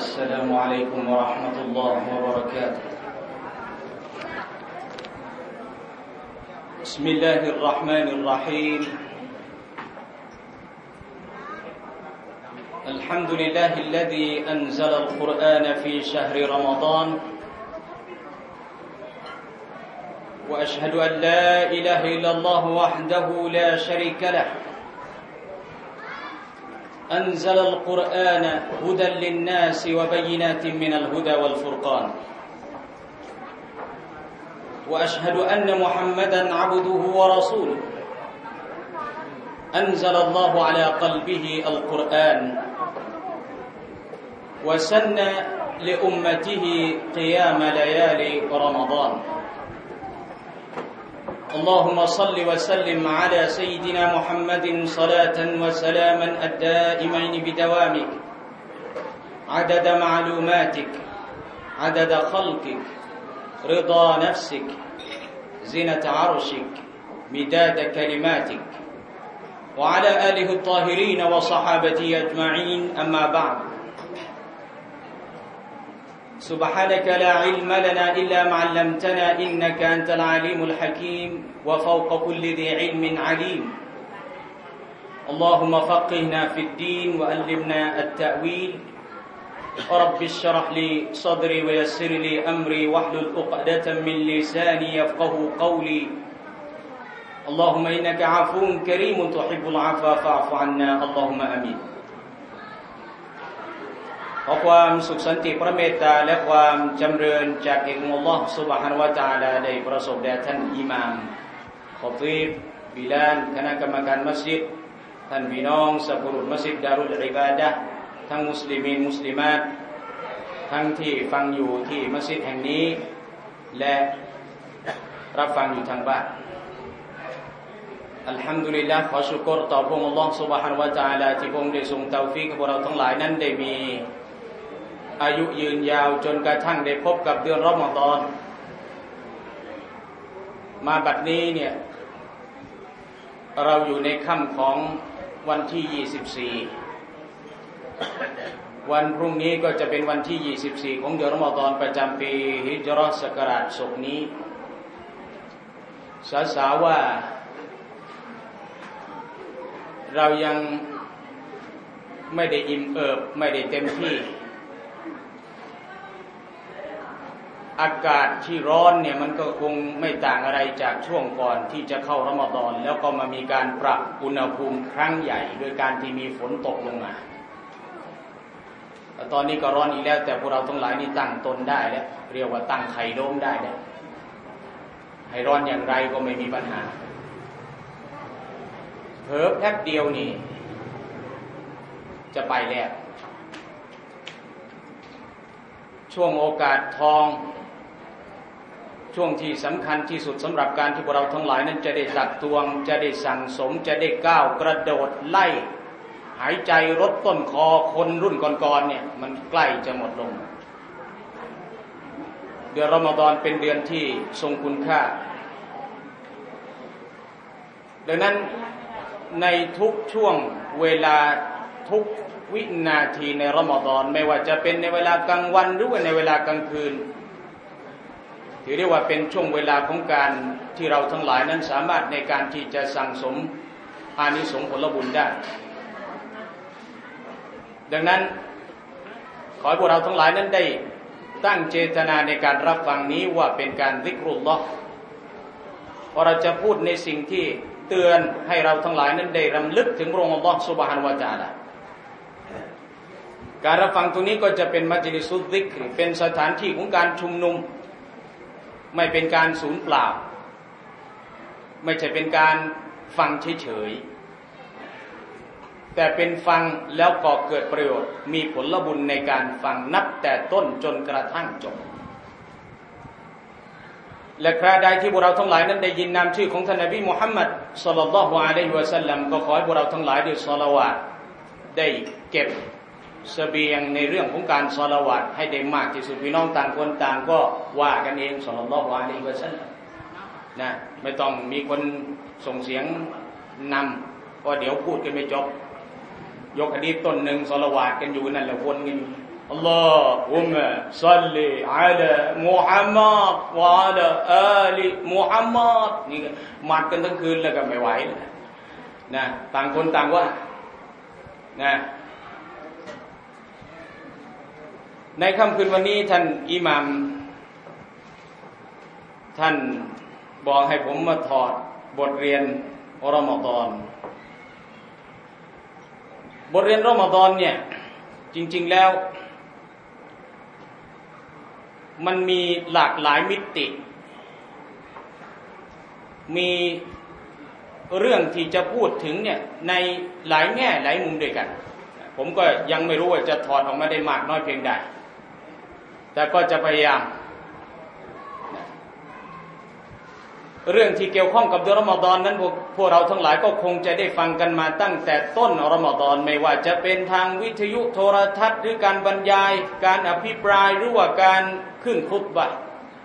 السلام عليكم ورحمة الله وبركاته بسم الله الرحمن الرحيم الحمد لله الذي أنزل القرآن في شهر رمضان وأشهد أن لا إله إلا الله وحده لا شريك له أنزل القرآن هدى للناس وبينات من الهدى والفرقان وأشهد أن محمدًا عبده ورسوله أنزل الله على قلبه القرآن وسن لأمته قيام ليالي رمضان اللهم صل وسلم على سيدنا محمد صلاة وسلاما الدائمين بدوامك عدد معلوماتك عدد خلقك رضا نفسك زنة عرشك مداد كلماتك وعلى آله الطاهرين وصحابته أجمعين أما بعد سبحانك لا علم لنا إلا ما علمتنا إنك أنت العليم الحكيم وفوق كل ذي علم عليم اللهم فقهنا في الدين وألمنا التأويل رب اشرح لي صدري ويسر لي أمري واحلل عقدة من لساني يفقه قولي اللهم إنك عفو كريم تحب العفو فاعف عنا اللهم آمينขอความสุขสันติพระเมตตาและความจำเริญจากเอกอัลลอฮฺซุบฮานะฮูวะตะอาลาได้ประสบแด่ท่านอิหม่ามคอตีบบิลาลคณะกรรมการมัสยิดท่านพี่น้องสัพพะรุษมัสยิดดารุลอิบาดะห์ทั้งมุสลิมีนมุสลิมาตทั้งที่ฟังอยู่ที่มัสยิดแห่งนี้และรับฟังอยู่ทางบ้านอัลฮัมดุลิลลาห์ขอชุกรต่อพระองค์อัลลอฮฺซุบฮานะฮูวะตะอาลาที่พระองค์ได้ทรงเตาฟีกให้พวกเราทั้งหลายนั้นได้มีอายุยืนยาวจนกระทั่งได้พบกับเดือนรอมฎอนมาบัดนี้เนี่ยเราอยู่ในค่ำของวันที่24วันพรุ่งนี้ก็จะเป็นวันที่24ของเดือนรอมฎอนประจำปีฮิจเราะห์ศักราชศกนี้สาวว่าเรายังไม่ได้อิ่มเอิบไม่ได้เต็มที่อากาศที่ร้อนเนี่ยมันก็คงไม่ต่างอะไรจากช่วงก่อนที่จะเข้ารอมฎอนแล้วก็มามีการปรับอุณหภูมิครั้งใหญ่โดยการที่มีฝนตกลงมาตอนนี้ก็ร้อนอีกแล้วแต่พวกเราทั้งหลายนี่ตั้งตนได้แล้วเรียกว่าตั้งไข่โดมได้แล้วให้ร้อนอย่างไรก็ไม่มีปัญหาเผลอแป๊บเดียวนี่จะไปแล้วช่วงโอกาสทองช่วงที่สำคัญที่สุดสำหรับการที่พวกเราทั้งหลายนั้นจะได้ตักตวงจะได้สั่งสมจะได้ก้าวกระโดดไล่หายใจรดต้นคอคนรุ่นก่อนๆเนี่ยมันใกล้จะหมดลงเดือนรอมฎอนเป็นเดือนที่ทรงคุณค่าดังนั้นในทุกช่วงเวลาทุกวินาทีในรอมฎอนไม่ว่าจะเป็นในเวลากลางวันหรือว่าในเวลากลางคืนถือได้ว่าเป็นช่วงเวลาของการที่เราทั้งหลายนั้นสามารถในการที่จะสั่งสมอานิสงส์ผลบุญได้ดังนั้นขอให้พวกเราทั้งหลายนั้นได้ตั้งเจตนาในการรับฟังนี้ว่าเป็นการซิกรุลลอฮ์เพราะเราจะพูดในสิ่งที่เตือนให้เราทั้งหลายนั้นได้รำลึกถึงพระองค์อัลลอฮ์ซุบฮานะฮูวะตะอาลาการรับฟังตรงนี้ก็จะเป็นมัจลิสุซซิกรเป็นสถานที่ของการชุมนุมไม่เป็นการสูญเปล่าไม่ใช่เป็นการฟังเฉยๆแต่เป็นฟังแล้วก็เกิดประโยชน์มีผลบุญในการฟังนับแต่ต้นจนกระทั่งจบและคราใดที่พวกเราทั้งหลายนั้นได้ยินนามชื่อของท่านนบีมุฮัมมัดศ็อลลัลลอฮุอะลัยฮิวะซัลลัมก็ขอให้พวกเราทั้งหลายได้ศอลาวาตได้เก็บเสบียงในเรื่องของการศอลาวาตให้ได้มากที่สุดพี่น้องต่างคนต่างก็ว่ากันเองศ็อลลัลลอฮุอะลัยฮิวะซัลลัมนะไม่ต้องมีคนส่งเสียงนำเพราะเดี๋ยวพูดกันไม่จบ ยกหะดีษต้นหนึ่งศอลาวาตกันอยู่นั่นแหละวนกันอัลลอฮุมะศ็อลลิอะลามุฮัมมัดวะอะลาอาลิมุฮัมมัดนี่มัดกันทั้งคืนแล้วก็ไม่ไหวนะต่างคนต่างว่านะในค่ำคืนวันนี้ท่านอิหม่ามท่านบอกให้ผมมาถอดบทเรียนรอมฎอนบทเรียนรอมฎอนเนี่ยจริงๆแล้วมันมีหลากหลายมิติมีเรื่องที่จะพูดถึงเนี่ยในหลายแง่หลายมุมด้วยกันผมก็ยังไม่รู้ว่าจะถอดออกมาได้มากน้อยเพียงใดแต่ก็จะพยายามเรื่องที่เกี่ยวข้องกับเดือนรอมฎอนนั้นพวกเราทั้งหลายก็คงจะได้ฟังกันมาตั้งแต่ต้นรอมฎอนไม่ว่าจะเป็นทางวิทยุโทรทัศน์หรือการบรรยายการอภิปรายหรือว่าการขึ้นคุตบะห์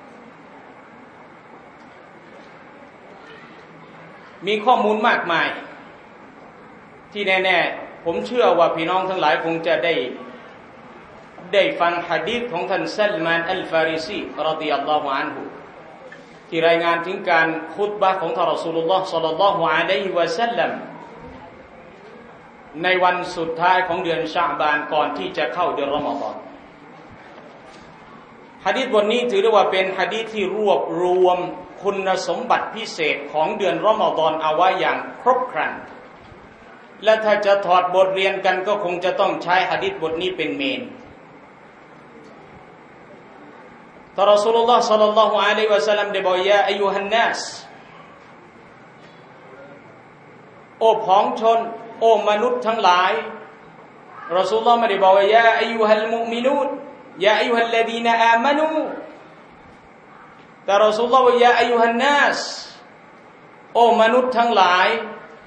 มีข้อมูลมากมายที่แน่ๆผมเชื่อว่าพี่น้องทั้งหลายคงจะได้ฟังหะดีษของท่านซัลมานอัลฟาริซีรอฎิยัลลอฮุอันฮุที่รายงานถึงการคุตบะห์ของท่านรอซูลุลลอฮ์ศ็อลลัลลอฮุอะลัยฮิวะซัลลัมในวันสุดท้ายของเดือนชะบานก่อนที่จะเข้าเดือนรอมฎอนหะดีษบทนี้ถือได้ว่าเป็นหะดีษที่รวบรวมคุณสมบัติพิเศษของเดือนรอมฎอนเอาไว้อย่างครบครันและถ้าจะถอดบทเรียนกันก็คงจะต้องใช้หะดีษบทนี้เป็นเมนท่านรอซูลุลลอฮ์ศ็อลลัลลอฮุอะลัยฮิวะซัลลัมได้บอกยาอัยยูฮันนัสโอ้พ้องชนโอ้มนุษย์ทั้งหลายรอซูลุลลอฮ์ไม่ได้บอกว่ายาอัยยูฮัลมุอ์มินูนยาอัยยูฮัลลดีนอามานูแต่รอซูลุลลอฮ์ว่ายาอัยยูฮันนัสโอ้มนุษย์ทั้งหลาย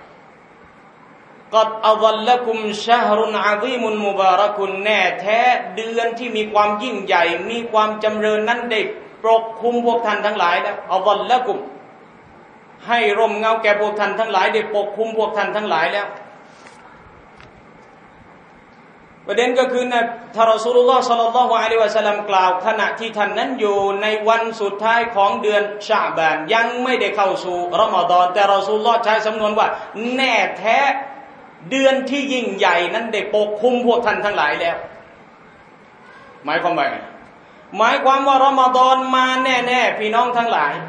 กัดอัฎลละกุมชะฮรุนอะซีมุนมุบารักุนแน่แท้เดือนที่มีความยิ่งใหญ่มีความจำเริญนั้นได้ปกคลุมพวกท่านทั้งหลายแล้วอัฎลละกุมให้ร่มเงาแก่พวกท่านทั้งหลายได้ปกคลุมพวกท่านทั้งหลายแล้วประเด็นก็คือนะท่านรอซูลุลลอฮ์ศ็อลลัลลอฮุอะลัยฮิวะซัลลัมกล่าวขณะที่ท่านนั้นอยู่ในวันสุดท้ายของเดือนชะบานยังไม่ได้เข้าสู่รอมฎอนแต่รอซูลุลลอฮ์ใช้สำนวนว่าแน่แท้เดือนที่ยิ่งใหญ่นั้นได้ปกคลุมพวกท่านทั้งหลายแล้วหมายความว่าไงหมายความว่ารอมฎอนมาแน่ๆพี่น้องทั้งหลาย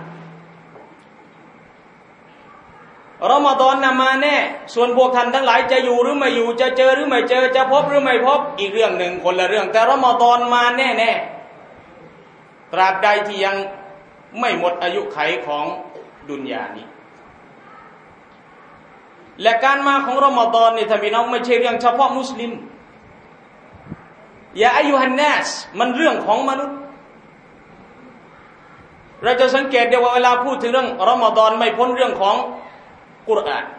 รอมฎอนน่ะมาแน่ส่วนพวกท่านทั้งหลายจะอยู่หรือไม่อยู่จะเจอหรือไม่เจอจะพบหรือไม่พบอีกเรื่องหนึ่งคนละเรื่องแต่รอมฎอนมาแน่ๆตราบใดที่ยังไม่หมดอายุไขของดุนยานี้และการมาของรอมฎอนนี่ท่านพี่น้องไม่ใช่เรื่องเฉพาะมุสลิมยาอัยยูฮันนัสมันเรื่องของมนุษย์เราจะสังเกตได้ว่าเวลาพูดถึงเรื่องรอมฎอนไม่พ้นเรื่องของกุรอาน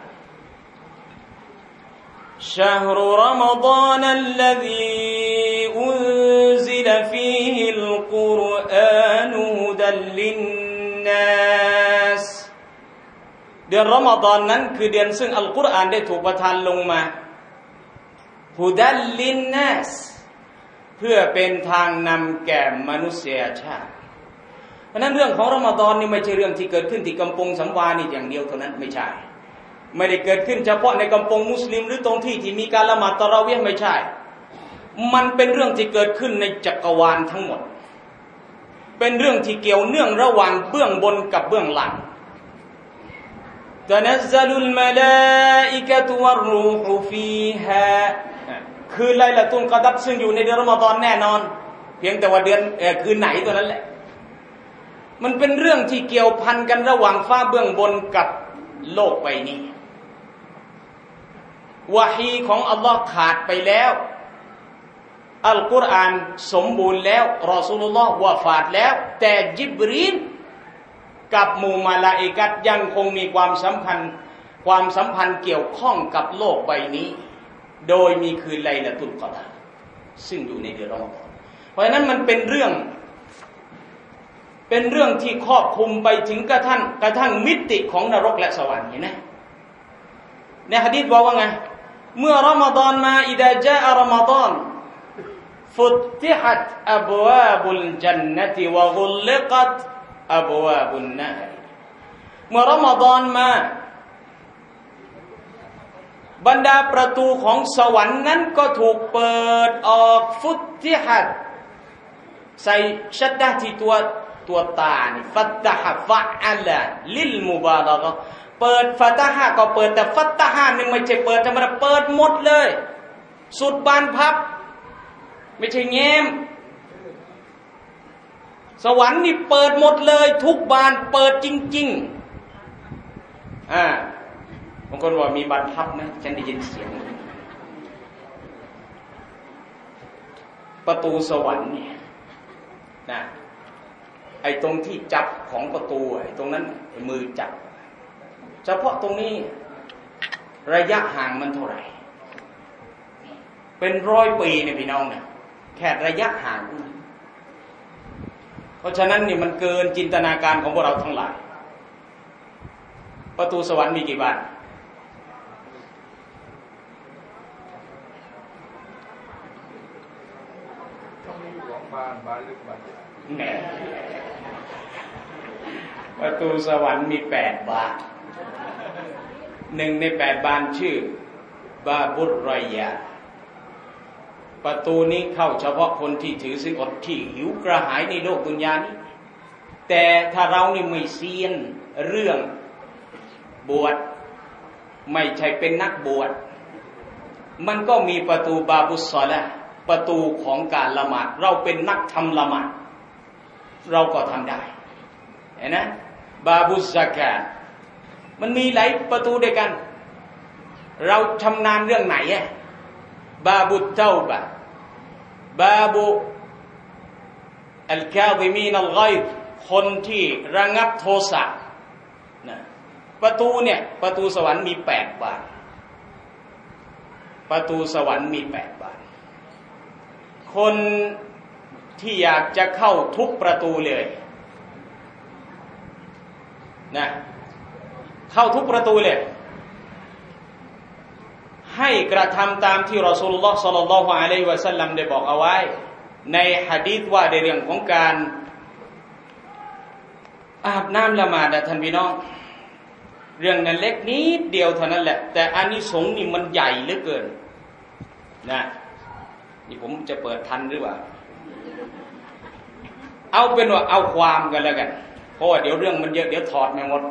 ชะฮรุรอมฎอนอัลลซีอุนซิลฟีฮิลกุรอานุฮุดัลลินนัสเดือนรอมฎอนนั้นคือเดือนซึ่งอัลกุรอานได้ถูกประทานลงมาฮุดัลลินนัสเพื่อเป็นทางนำแก่มนุษยชาติเพราะนั้นเรื่องของรอมฎอนนี่ไม่ใช่เรื่องที่เกิดขึ้นที่กำปงสัมวานี่อย่างเดียวเท่านั้นไม่ใช่ไม่ได้เกิดขึ้นเฉพาะในกำปงมุสลิมหรือตรงที่มีการละหมาดตะเราะวีห์ไม่ใช่มันเป็นเรื่องที่เกิดขึ้นในจักรวาลทั้งหมดเป็นเรื่องที่เกี่ยวเนื่องระหว่างเบื้องบนกับเบื้องหลังتنزل الملائكة والروح فيها คือไลลาตุลกอดัรซึ่งอยู่ในเดือนรอมฎอนแน่นอนเพียงแต่ว่าเดือนคืนไหนตัวนั้นแหละมันเป็นเรื่องที่เกี่ยวพันกันระหว่างฟ้าเบื้องบนกับโลกใบนี้วะฮีของอัลลอฮ์ขาดไปแล้วอัลกุรอานสมบูรณ์แล้วรอซูลุลลอฮ์วะฟาตแล้วแต่ญิบรีลกับหมู่มลาอิกะฮ์ยังคงมีความสัมพันธ์เกี่ยวข้องกับโลกใบนี้โดยมีคืนไลลาตุลกอดาร์ซึ่งอยู่ในเดือนรอมฎอนเพราะฉะนั้นมันเป็นเรื่องที่ครอบคลุมไปถึงกระทั่งมิติของนรกและสวรรค์เห็นไหมในหะดีษบอกว่าไงเมื่อรอมฎอนมาอิดะจาอะรอมฎอนฟุติฮัตอับวาบุลญันนะติวะกุลิกัตอับวาบุนนาร์เมื่อรอมฎอนมาบรรดาประตูของสวรรค์นั้นก็ถูกเปิดออกฟุติฮัตใส่ชัดดะที่ตัวตานี่ฟัตตะฮะฟะอะลาลิลมุบาละกะเปิดฟัตตะฮะก็เปิดแต่ฟัตตะฮะนี่ไม่ใช่เปิดธรรมดาเปิดหมดเลยสุดบานพับไม่ใช่แง้มสวรรค์นี่เปิดหมดเลยทุกบานเปิดจริงๆบางคนบอกมีบานพับนะฉันได้ยินเสียงประตูสวรรค์เนี่ยนะไอ้ตรงที่จับของประตูไอ้ตรงนั้นไอ้มือจับเฉพาะตรงนี้ระยะห่างมันเท่าไหร่เป็น100 ปีเนี่ยพี่น้องเนี่ยแค่ระยะห่างเพราะฉะนั้นนี่มันเกินจินตนาการของพวกเราทั้งหลายประตูสวรรค์มีกี่บานต้องมี2 บานลึกบานแหมประตูสวรรค์มี8 บาน1 ใน 8 บานชื่อบาบุรรอยาประตูนี้เข้าเฉพาะคนที่ถือศีลอดที่หิวกระหายในโลกดุนยานี้แต่ถ้าเรานี่ไม่เซียนเรื่องบวชไม่ใช่เป็นนักบวชมันก็มีประตูบาบุสซอละห์ประตูของการละหมาดเราเป็นนักทำละหมาดเราก็ทำได้เห็นนะบาบุซะกาตมันมีหลายประตูด้วยกันเราชำนาญเรื่องไหนบาบุตเตาบะบาบุอัลกาซิมีนัลฆอยฎคนที่ระงับโทสะนะประตูเนี่ยประตูสวรรค์มี8 บานประตูสวรรค์มี8 บานคนที่อยากจะเข้าทุกประตูเลยนะเข้าทุกประตูเลยให้กระทำตามที่รอซูลุลลอฮ์ ศ็อลลัลลอฮุอะลัยฮิวะซัลลัมได้บอกเอาไว้ในหะดีษว่าในเรื่องของการอาบน้ำละหมาดท่านพี่น้องเรื่องนั้นเล็กนิดเดียวเท่านั้นแหละแต่อานิสงส์นี่มันใหญ่เหลือเกินนะนี่ผมจะเปิดทันหรือเปล่าเอาเป็นว่าเอาความกันแล้วกันเพราะว่าเดี๋ยวเรื่องมันเยอะเดี๋ยวถอดไม่หมด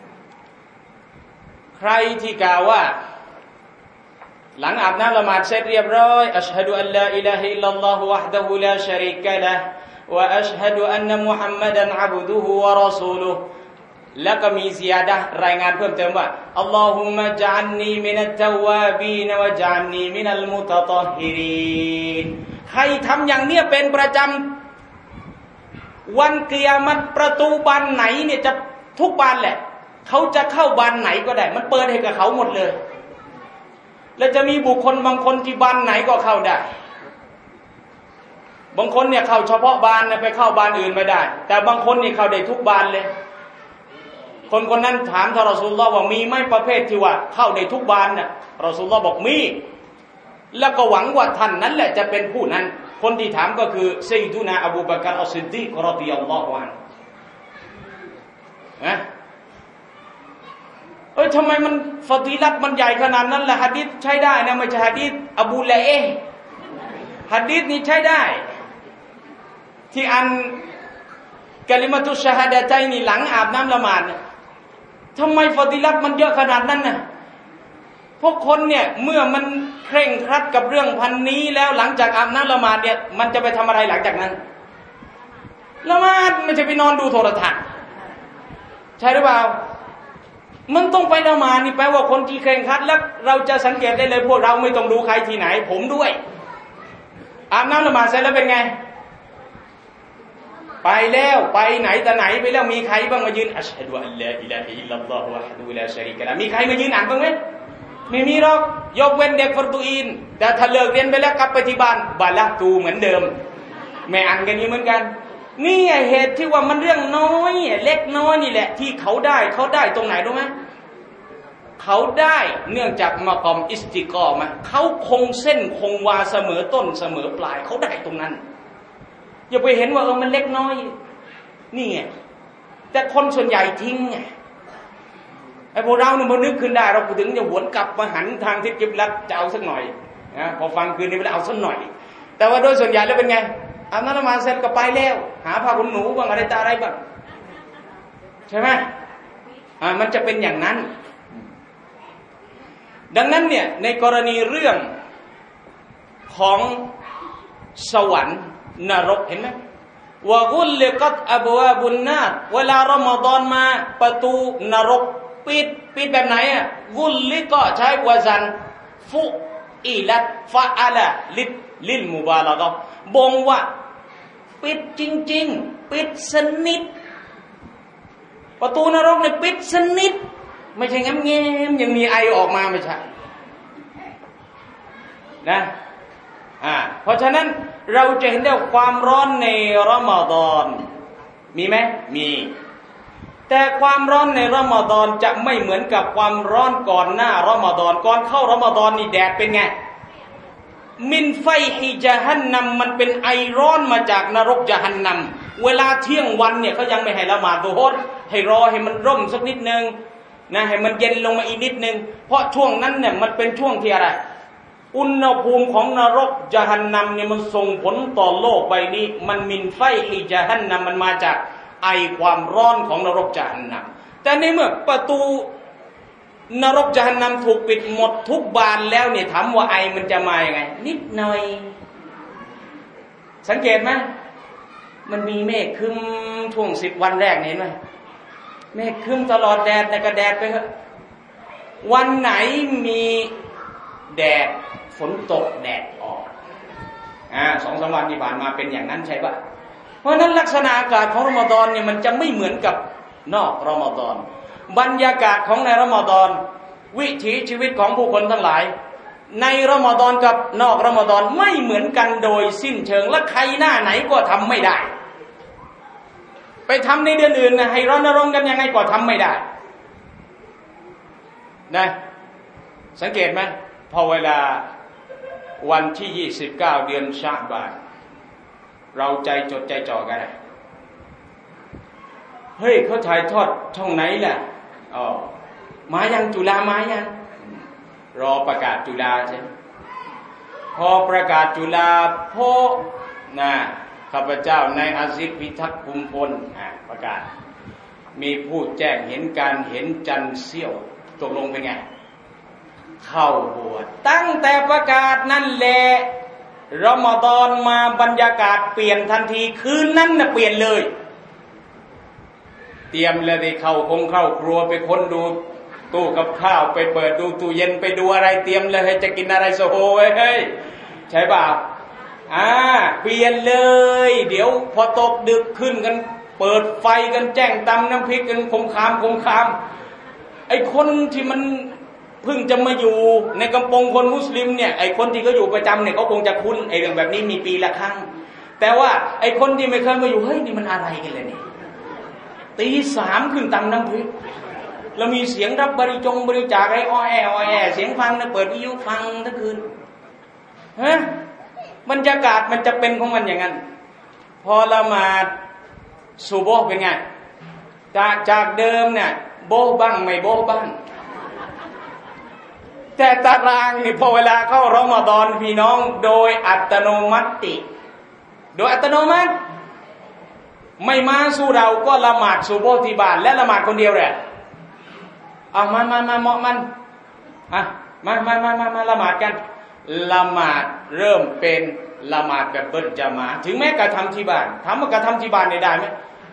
ใครที่กล่าวว่าหลังอาบน้ำละหมาดเสร็จเรียบร้อยอัชฮะดุอัลลาอิลาฮะอิลลัลลอฮุวะห์ดะฮูลาชะรีกะละห์วะอัชฮะดุอันนะมุฮัมมัดันอะบุดุฮุวะรอซูลุฮ์แล้วก็มีซิยาดะห์รายงานเพิ่มเติมว่าอัลลอฮุมมะญะอัลนีมินัตตะวาบีนวะญะอัลนีมินัลมุตะฏอฮิรีนใครทำอย่างเนี้ยเป็นประจำวันกิยามะฮ์ประตูบานไหนเนี่ยจะทุกบานแหละเขาจะเข้าบานไหนก็ได้มันเปิดให้กับเขาหมดเลยแล้วจะมีบุคคลบางคนที่บานไหนก็เข้าได้บางคนเนี่ยเข้าเฉพาะบานนะไปเข้าบานอื่นไม่ได้แต่บางคนนี่เข้าได้ทุกบานเลยคนนั้นถามท่านรอซูลุลลอฮ์ว่ามีไหมประเภทที่ว่าเข้าได้ทุกบานน่ะรอซูลุลลอฮ์บอกมีแล้วก็หวังว่าท่านนั้นแหละจะเป็นผู้นั้นคนที่ถามก็คือซัยยิดุนาอบูบักรอัสซิดดีกรอฎิยัลลอฮุอันฮุทำไมมันฟะฎีลัตมันใหญ่ขนาดนั้นล่ะหะดีษใช้ได้นะไม่ใช่หะดีษอบูละเอหะดีษนี้ใช้ได้ที่อันกะลิมะตุชชะฮาดะตัยนี่หลังอาบน้ำละหมาดเนี่ยทำไมฟะฎีลัตมันเยอะขนาดนั้นน่ะพวกคนเนี่ยเมื่อมันเคร่งครัดกับเรื่องพันนี้แล้วหลังจากอาบน้ำละหมาดเนี่ยมันจะไปทำอะไรหลังจากนั้นละหมาดไม่ใช่ไปนอนดูโทรทัศน์ใช่หรือเปล่ามันต้องไปละหมาดนี่แปลว่าคนที่เคร่งครัดแล้วเราจะสังเกตได้เลยพวกเราไม่ต้องดูใครที่ไหนผมด้วยอาบน้ำละหมาดเสร็จแล้วเป็นไงไปแล้วไปไหนแต่ไหนไปแล้วมีใครบ้างมายืนอัชฮะดุอัลลาอิลาฮะอิลลัลลอฮุวะฮดูลาชะรีกะละห์มีใครมายืนอ่านบ้างไหมไม่มีหรอกยกเว้นเด็กฟัรดูอินแต่ถ้าเลิกเรียนไปแล้วกลับไปที่บ้านบาละตูเหมือนเดิมไม่อ่านกันนี้เหมือนกันนี่เหตุที่ว่ามันเรื่องน้อยเล็กน้อยนี่แหละที่เขาได้ตรงไหนรู้ไหมเขาได้เนื่องจากมากอมอิสติกอมะเขาคงเส้นคงวาเสมอต้นเสมอปลายเขาได้ตรงนั้นอย่าไปเห็นว่ามันเล็กน้อยนี่ไงแต่คนส่วนใหญ่ทิ้งไงไอ้พวกเราเนี่ยมันนึกขึ้นได้เราถึงจะหวนกลับมาหันทางทิศกิบลัตจะเอาสักหน่อยนะพอฟังคืนนี้ไปเอาสักหน่อยแต่ว่าโดยส่วนใหญ่แล้วเป็นไงอาบน้ำละหมาดเสร็จก็ไปแล้วหาผ้าขนหนูบ้างอะไรตาอะไรบ้างใช่ไหมมันจะเป็นอย่างนั้นดังนั้นเนี่ยในกรณีเรื่องของสวรรค์นรกเห็นไหมวะกุลลิกัตอับวาบุนนาร์เวลารอมฎอนมาประตูนรกปิดแบบไหนกุลลิก็ใช้วะซันฟุอิลัตฟะอะละลิลมุบาละกะบ่งว่าปิดจริงๆปิดสนิทประตูนรกเนี่ยปิดสนิทไม่ใช่แง้มๆยังมีไอออกมาไม่ใช่นะเพราะฉะนั้นเราจะเห็นได้ความร้อนในรอมฎอนมีไหมมีแต่ความร้อนในรอมฎอนจะไม่เหมือนกับความร้อนก่อนหน้ารอมฎอนก่อนเข้ารอมฎอนนี่แดดเป็นไงมินไฟฮิญะฮันนัมมันเป็นไอร้อนมาจากนรกญะฮันนัมเวลาเที่ยงวันเนี่ยเขายังไม่ให้ละหมาดซุฮรให้รอให้มันร่มสักนิดนึงนะให้มันเย็นลงมาอีกนิดนึงเพราะช่วงนั้นเนี่ยมันเป็นช่วงที่อะไรอุณหภูมิของนรกญะฮันนัมเนี่ยมันส่งผลต่อโลกใบนี้มันมินไฟฮิญะฮันนัมมันมาจากไอความร้อนของนรกญะฮันนัมแต่ในเมื่อประตูนรกญะฮันนัมถูกปิดหมดทุกบานแล้วเนี่ยถามว่าไอมันจะมายังไงนิดหน่อยสังเกตไหมมันมีเมฆครึ้มช่วง10 วันแรกเห็นไหมเมฆครึ้มตลอดแดดแต่ก็แดดไปเถอะวันไหนมีแดดฝนตกแดดออก2-3 วันที่ผ่านมาเป็นอย่างนั้นใช่ปะเพราะนั้นลักษณะอากาศของรอมฎอนเนี่ยมันจะไม่เหมือนกับนอกรอมฎอนบรรยากาศของในรอมฎอนวิถีชีวิตของผู้คนทั้งหลายในรอมฎอนกับนอกรอมฎอนไม่เหมือนกันโดยสิ้นเชิงและใครหน้าไหนก็ทำไม่ได้ไปทำในเดือนอื่นนะให้รณรงค์กันยังไงก็ทำไม่ได้นะสังเกตไหมพอเวลาวันที่29เดือนชะบานเราใจจดใจจ่อกันเฮ้ยเขาถ่ายทอดช่องไหนล่ะมายังจุฬามายังรอประกาศจุฬาใช่พอประกาศจุฬาโพนะข้าพเจ้านายอาซิดพิทักษ์ภูมิพลประกาศมีผู้แจ้งเห็นการเห็นจันทร์เสี้ยวตกลงเป็นไงเข้าบวชตั้งแต่ประกาศนั่นแหละรอมฎอนมาบรรยากาศเปลี่ยนทันทีคืนนั้นน่ะเปลี่ยนเลยเตรียมเลยได้เข้าครัวไปค้นดูตู้กับข้าวไปเปิดดูตู้เย็นไปดูอะไรเตรียมเลยให้จะกินอะไรโซโฮเฮ้ยใช่ป่าวเปลี่ยนเลยเดี๋ยวพอตกดึกขึ้นกันเปิดไฟกันแจ้งตำน้ำพริกกันคมคามไอ้คนที่มันเพิ่งจะมาอยู่ในกำปงคนมุสลิมเนี่ยไอ้คนที่เขาอยู่ประจำเนี่ยเขาคงจะคุ้นไอ้เรื่องแบบนี้มีปีละครั้งแต่ว่าไอ้คนที่ไม่เคยมาอยู่เฮ้ยนี่มันอะไรกันเลยนี่ตี 3ขึ้นตำน้ำพริกแล้วมีเสียงรับบริจาคไอ้อ้อแอเสียงฟังนะเปิดวิทยุฟังทั้งคืนบรรยากาศมันจะเป็นของมันอย่างนั้นพอละหมาดซุบฮ์เป็นไงจากเดิมเนี่ยโบ๊ะบ้างไม่โบ๊ะบ้างแต่ตารางนี่พอเวลาเข้ารอมฎอนพี่น้องโดยอัตโนมัติไม่มาสู่เราก็ละหมาดซุบฮ์ที่บ้านและละหมาดคนเดียวแหละมาเหมาะมันมาละหมาดกันละหมาดเริ่มเป็นละหมาดแบบเบิดญะมาอะห์ถึงแม้กระทำที่บ้านถามว่ากระทำที่บ้านได้ไหม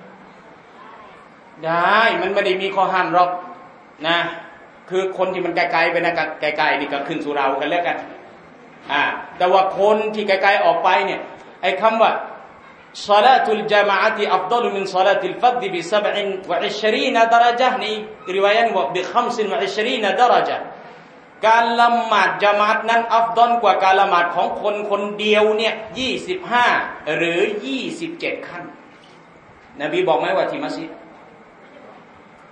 ได้มันไม่ได้มีข้อห้ามหรอกนะคือคนที่มันไกลๆไปนะไกลๆนี่ก็ขึ้นสู่เรากันแล้วกันแต่ว่าคนที่ไกลๆออกไปเนี่ยไอ้คำว่าศอลาตุลญะมาอะติอัฟฎอลุมินศอลาติลฟัรฎบิ27ดะเราะญะห์นี่ริวายะห์ว่า25ดะเราะญะห์การละหมาดญะมาอะห์นั้นอัฟฎอลกว่าการละหมาดของคนคนเดียวเนี่ย25หรือ27ขั้นนบีบอกไหมว่าที่มัสยิด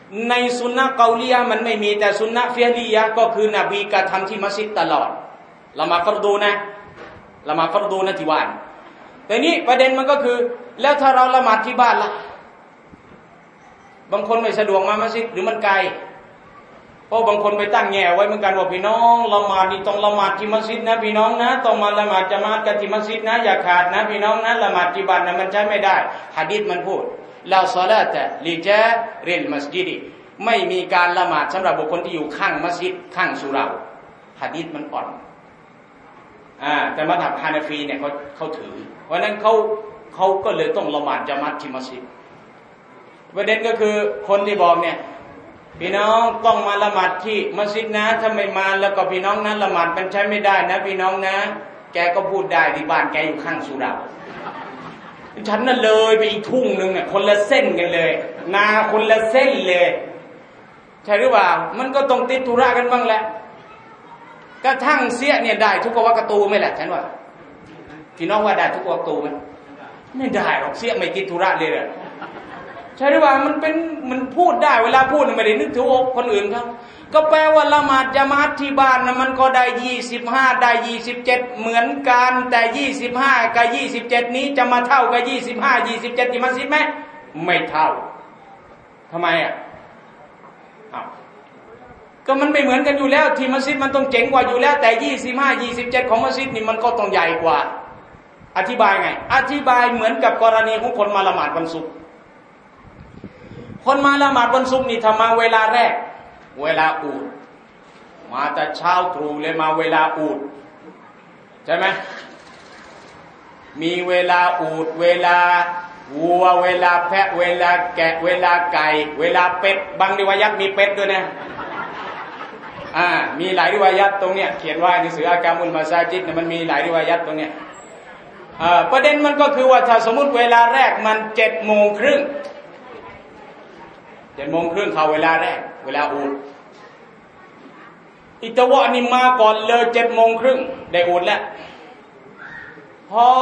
ในสุนนะเกาลียะมันไม่มีแต่สุนนะฟิอลียะก็คือนบีกระทำที่มัสยิดตลอดละหมาดฟัรดูนะละหมาดฟัรดูนะที่บ้านแต่นี้ประเด็นมันก็คือแล้วถ้าเราละหมาดที่บ้านล่ะบางคนไม่สะดวกมามัสยิดหรือมันไกลเพราะบางคนไปตั้งแง่ไว้เหมือนกันว่าพี่น้องละหมาดนี่ต้องละหมาดที่มัสยิดนะพี่น้องนะต้องมาละหมาดญะมาอะห์กันที่มัสยิดนะอย่าขาดนะพี่น้องนะละหมาดที่บ้านนะมันใช้ไม่ได้หะดีษมันพูดลาศอลาตะลิจาริลมัสยิดไม่มีการละหมาดสำหรับบุคคลที่อยู่ข้างมัสยิดข้างสุเหร่าหะดีษมันอ่อนแต่มัซฮับฮานาฟีเนี่ยเขาถือเพราะนั้นเขาก็เลยต้องละหมาดญะมาอะห์ที่มัสยิดประเด็นก็คือคนที่บอกเนี่ยพี่น้องต้องมาละหมาดที่มัสยิดนะถ้าไม่มาแล้วก็พี่น้องนั้นละหมาดมันใช้ไม่ได้นะพี่น้องนะแกก็พูดได้ที่บ้านแกอยู่ข้างสุเหร่าฉันน่ะเลยไปอีกทุ่งนึงเนี่ยคนละเส้นกันเลยนาคนละเส้นเลยใช่หรือเปล่ามันก็ต้องติดธุระกันบ้างแหละกระทั่งเสียเนี่ยได้ทุกวักตูไหมล่ะฉันว่าพี่น้องว่าได้ทุกวักตูไหมไม่ได้หรอกเสียไม่ติดธุระเลยใช่หรือเปล่ามันพูดได้เวลาพูดไม่ได้นึกถึงคนอื่นเขาก็แปลว่าละหมาดญะมาอะห์ที่บ้านนะมันก็ได้25ได้27เหมือนกันแต่25กับ27นี้จะมาเท่ากับ25 27ที่มัสยิดไหมไม่เท่าทำไมก็มันไม่เหมือนกันอยู่แล้วที่มัสยิดมันต้องเจ๋งกว่าอยู่แล้วแต่25 27ของมัสยิดนี่มันก็ต้องใหญ่กว่าอธิบายไงอธิบายเหมือนกับกรณีของคนมาละหมาดวันศุกร์คนมาละหมาดวันศุกร์นี่ถ้ามาเวลาแรกเวลาอูดมาแต่เช้าตรู่เลยมาเวลาอูดใช่ไหมมีเวลาอูดเวลาวัวเวลาแพะเวลาแกะเวลาไก่เวลาเป็ดบางริวายัตมีเป็ดด้วยนะมีหลายริวายัตตรงเนี้ยเขียนว่าในหนังสืออาการมุลมาซาจิดเนี่ยมันมีหลายริวายัตตรงเนี้ยประเด็นมันก็คือว่าถ้าสมมุติเวลาแรกมัน7:30 7:30เข้าเวลาแรกเวลาอูดอิตวะนี่มาก่อนเลย7:30ได้อูดแล้วพอ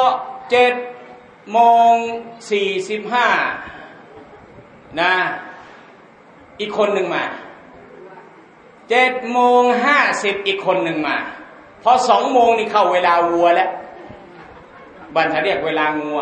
7:45นะอีกคนหนึ่งมา7:50อีกคนหนึ่งมาพอ2:00นี่เข้าเวลาวัวแล้วบ้านเขาเรียกเวลางัว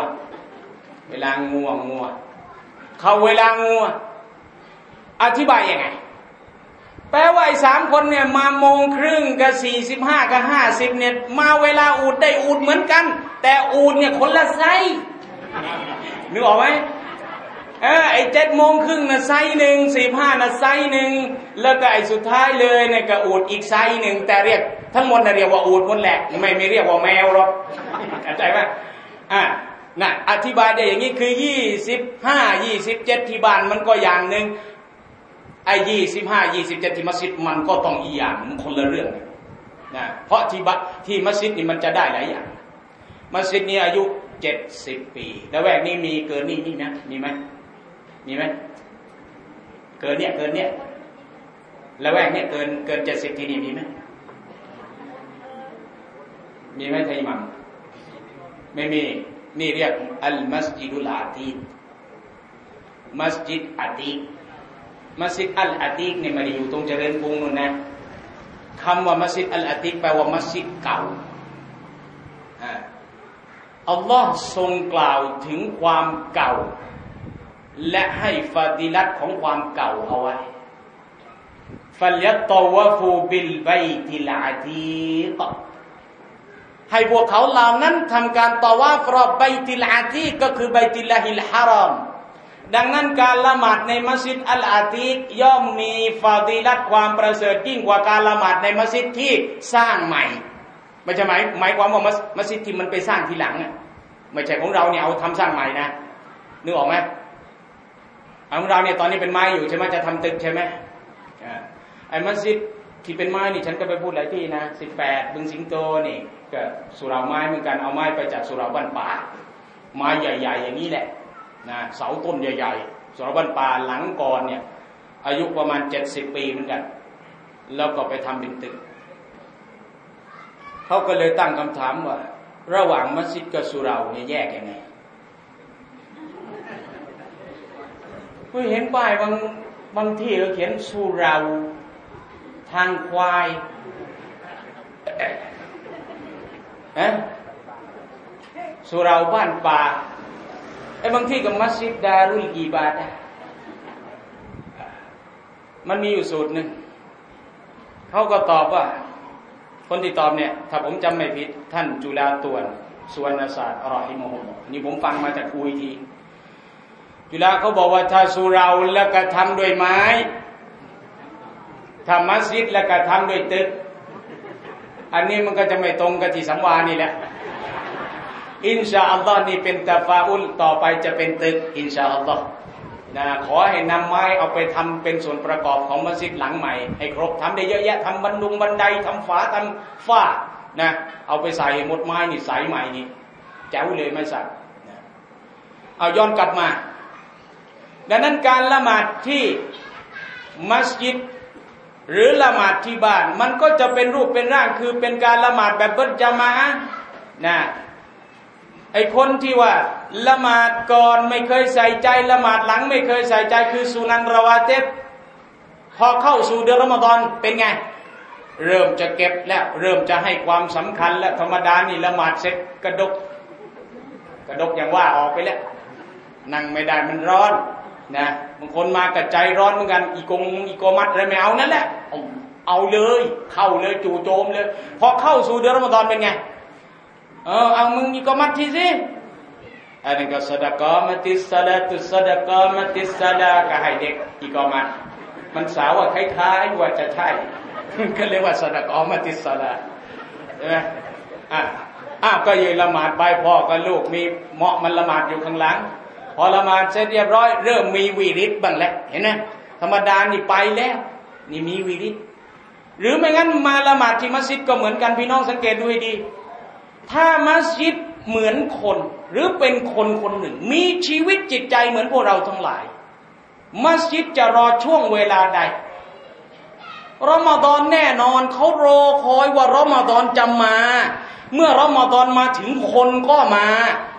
เข้าเวลางัวอธิบายยังไงแปลว่าไอ้3คนเนี่ยมา1:30กับ45กับ50เนี่ยมาเวลาอูดได้อูดเหมือนกันแต่อูดเนี่ยคนละไซส์นึกออกไหมไอ้7:30น่ะไซส์นึง45น่ะไซส์นึงแล้วก็ไอ้สุดท้ายเลยเนี่ยก็อูดอีกไซส์นึงแต่เรียกทั้งหมดน่ะเรียกว่าอูดหมดแหละไม่เรียกว่าแมวหรอกเข้าใจป่ะน่ะอธิบายได้อย่างนี้คือ25 27ที่บ้านมันก็อย่างนึงไอ้25 27ที่มัสยิดมันก็ต้องอีกอย่างมันคนละเรื่องนะเพราะที่มัสยิดนี่มันจะได้หลายอย่างมัสยิดนี้อายุ70 ปีแล้วแวกนี้มีเกินนี่นะมีไหมเกินเนี่ยแล้วแวกนี้เกิน70ที่นี่มีไหมไทยมัมไม่มีนี่เรียกอัลมัสยิดุลอาตีกมัสยิดอาตีกมัสยิดอัลอาตีกเนี่ยมันอยู่ตรงเจริญกรุงนู่นนะคำว่ามัสยิดอัลอาตีกแปลว่ามัสยิดเก่าอัลลอฮ์ทรงกล่าวถึงความเก่าและให้ฟาดิลัตของความเก่าเอาไว้ฟัลยัตตอวะฟูบิลบัยติลอาตีกให้พวกเขาเหล่านั้นทำการตอวาฟรอบบัยติลอาตีกก็คือบัยติลลาฮิลฮารอมดังนั้นการละหมาดในมัสยิดอัลอาตีกย่อมมีฟาดิลัตความประเสริฐยิ่งกว่าการละหมาดในมัสยิดที่สร้างใหม่ไม่ใช่หมายความว่ามัสยิดที่มันไปสร้างทีหลังไม่ใช่ของเราเนี่ยเอาทำสร้างใหม่นะนึกออกไหมของเราเนี่ยตอนนี้เป็นไม้อยู่ใช่ไหมจะทำตึกใช่ไหมไอ้มัสยิดที่เป็นไม้นี่ฉันก็ไปพูดหลายที่นะ18บึงสิงโตนี่ก็สุเหร่าไม้เหมือนกันเอาไม้ไปจากสุเหร่าบ้านป่าไม้ใหญ่ๆอย่างนี้แหละนะเสาต้นใหญ่ๆสุเหร่าบ้านป่าหลังก่อนเนี่ยอายุประมาณ70 ปีเหมือนกันแล้วก็ไปทำเป็นตึกเขาก็เลยตั้งคำถามว่าระหว่างมัสยิดกับสุเหร่าเนี่ยแยกยังไงเห็นป้ายบางบางที่เขาเขียนสุเราทางควายสุเราบ้านป่าบางที่ก็มัสยิดดารุลอิบาดะห์มันมีอยู่สูตรหนึ่งเขาก็ตอบว่าคนที่ตอบเนี่ยถ้าผมจำไม่ผิดท่านจุฬาตวนสุวรรณศาสตร์รอฮิมะฮุลลอฮ์นี่ผมฟังมาจากครูอีกทีจุฬาเขาบอกว่าถ้าสุเราแล้วก็ทำด้วยไม้ถ้ามัสยิดแล้วก็ทำด้วยตึกอันนี้มันก็จะไม่ตรงกับที่สัมวานี่แหละอินชาอัลลอฮ์นี่เป็นตะฟาอุลต่อไปจะเป็นตึกอินชาอัลลอฮ์นะขอให้นำไม้เอาไปทำเป็นส่วนประกอบของมัสยิดหลังใหม่ให้ครบทำได้เยอะแยะทำบันไดทำฝาทำฝ้านะเอาไปใส่หมดไม้นี่ใสใหม่นี่แจ๋วเลยไม่สั่นนะเอาย้อนกลับมาดังนั้นการละหมาดที่มัสยิดหรือละหมาดที่บ้านมันก็จะเป็นรูปเป็นร่างคือเป็นการละหมาดแบบเบิดญะมาอะห์นะไอ้คนที่ว่าละหมาดก่อนไม่เคยใส่ใจละหมาดหลังไม่เคยใส่ใจคือสุนันราวาติบพอเข้าสู่เดือนรอมฎอนเป็นไงเริ่มจะเก็บแล้วเริ่มจะให้ความสำคัญแล้วธรรมดานี่ละหมาดเสร็จกระดกอย่างว่าออกไปแล้วนั่งไม่ได้มันร้อนนะบางคนมากับใจร้อนเหมือนกันอีโกมัดอะไรไม่เอานั่นแหละเอาเลยเข้าเลยจู่โจมเลยพอเข้าสู่เดือนรอมฎอนเป็นไงเอามึงอีโกมัดทีสิอันนี้ก็ซะดะกอมัติสซะลาตุซะดะกอมัติสซะลาก็ให้เด็กอีโกมัดมันสาวว่าคล้ายๆว่าจะใช่ก็เรียกว่าซะดะกอมัติสซะลาใช่ไหมก็ยืนละหมาดไปพ่อกับลูกมีเหมาะมันละหมาดอยู่ข้างหลังพอละหมาดเสร็จเรียบร้อยเริ่มมีวิริตบ้างแล้วเห็นไหมธรรมดานี่ไปแล้วนี่มีวิริตหรือไม่งั้นมาละหมาดที่มัสยิดก็เหมือนกันพี่น้องสังเกตดูให้ดีถ้ามัสยิดเหมือนคนหรือเป็นคนคนหนึ่งมีชีวิตจิตใจเหมือนพวกเราทั้งหลายมัสยิดจะรอช่วงเวลาใดรอมฎอนแน่นอนเขารอคอยว่ารอมฎอนจะมาเมื่อรอมฎอนมาถึงคนก็มา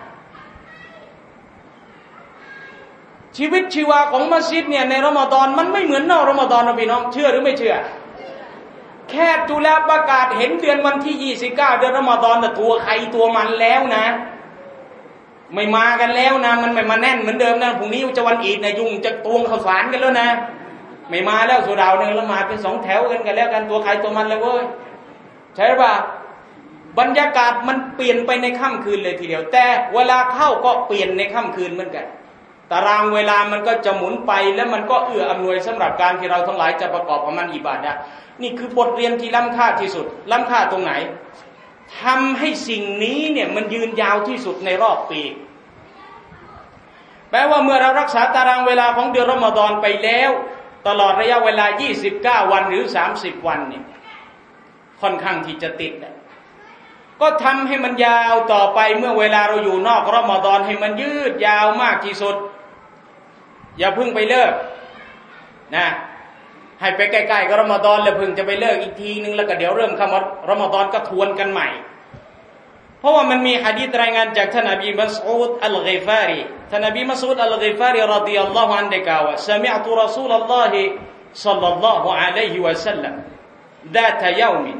ชีวิตชีวาของมัสยิดเนี่ยในรอมฎอนมันไม่เหมือนนอกรอมฎอนนะพี่น้องเชื่อหรือไม่เชื่อแค่จุฬาประกาศเห็นเดือนวันที่29เดือนรอมฎอนแต่ตัวใครตัวมันแล้วนะไม่มากันแล้วนะมันไม่มาแน่นเหมือนเดิมนะพรุ่งนี้จะวันอีดนะยุ่งจะตวงข้าวสารกันแล้วนะไม่มาแล้วสุดาวเนี่ยละหมาดเป็น2แถวกันแล้วกันตัวใครตัวมันเลยเว้ยใช่ป่ะบรรยากาศมันเปลี่ยนไปในค่ำคืนเลยทีเดียวแต่เวลาเข้าก็เปลี่ยนในค่ำคืนเหมือนกันตารางเวลามันก็จะหมุนไปแล้วมันก็เอื้ออำนวยสำหรับการที่เราทั้งหลายจะประกอบอามัลอิบาดะห์นี่คือบทเรียนที่ล้ำค่าที่สุดล้ำค่าตรงไหนทำให้สิ่งนี้เนี่ยมันยืนยาวที่สุดในรอบปีแปลว่าเมื่อเรารักษาตารางเวลาของเดือนรอมฎอนไปแล้วตลอดระยะเวลา29วันหรือ30วันเนี่ยค่อนข้างที่จะติดก็ทำให้มันยาวต่อไปเมื่อเวลาเราอยู่นอกรอมฎอนให้มันยืดยาวมากที่สุดอย่าเพิ่งไปเลิกนะให้ไปใกล้ๆกับรอมฎอนแล้วเพิ่งจะไปเลิกอีกทีนึงแล้วก็เดี๋ยวเริ่มเข้ารอมฎอนก็ทวนกันใหม่เพราะว่ามันมีหะดีษรายงานจากท่านอบีมัสอูดอัลฆิฟารีท่านอบีมัสอูดอัลฆิฟารีรอฎิยัลลอฮุอันฮุได้กล่าวว่าซะมิอะตุรอซูลัลลอฮิศ็อลลัลลอฮุอะลัยฮิวะซัลลัมดาตะยอมิน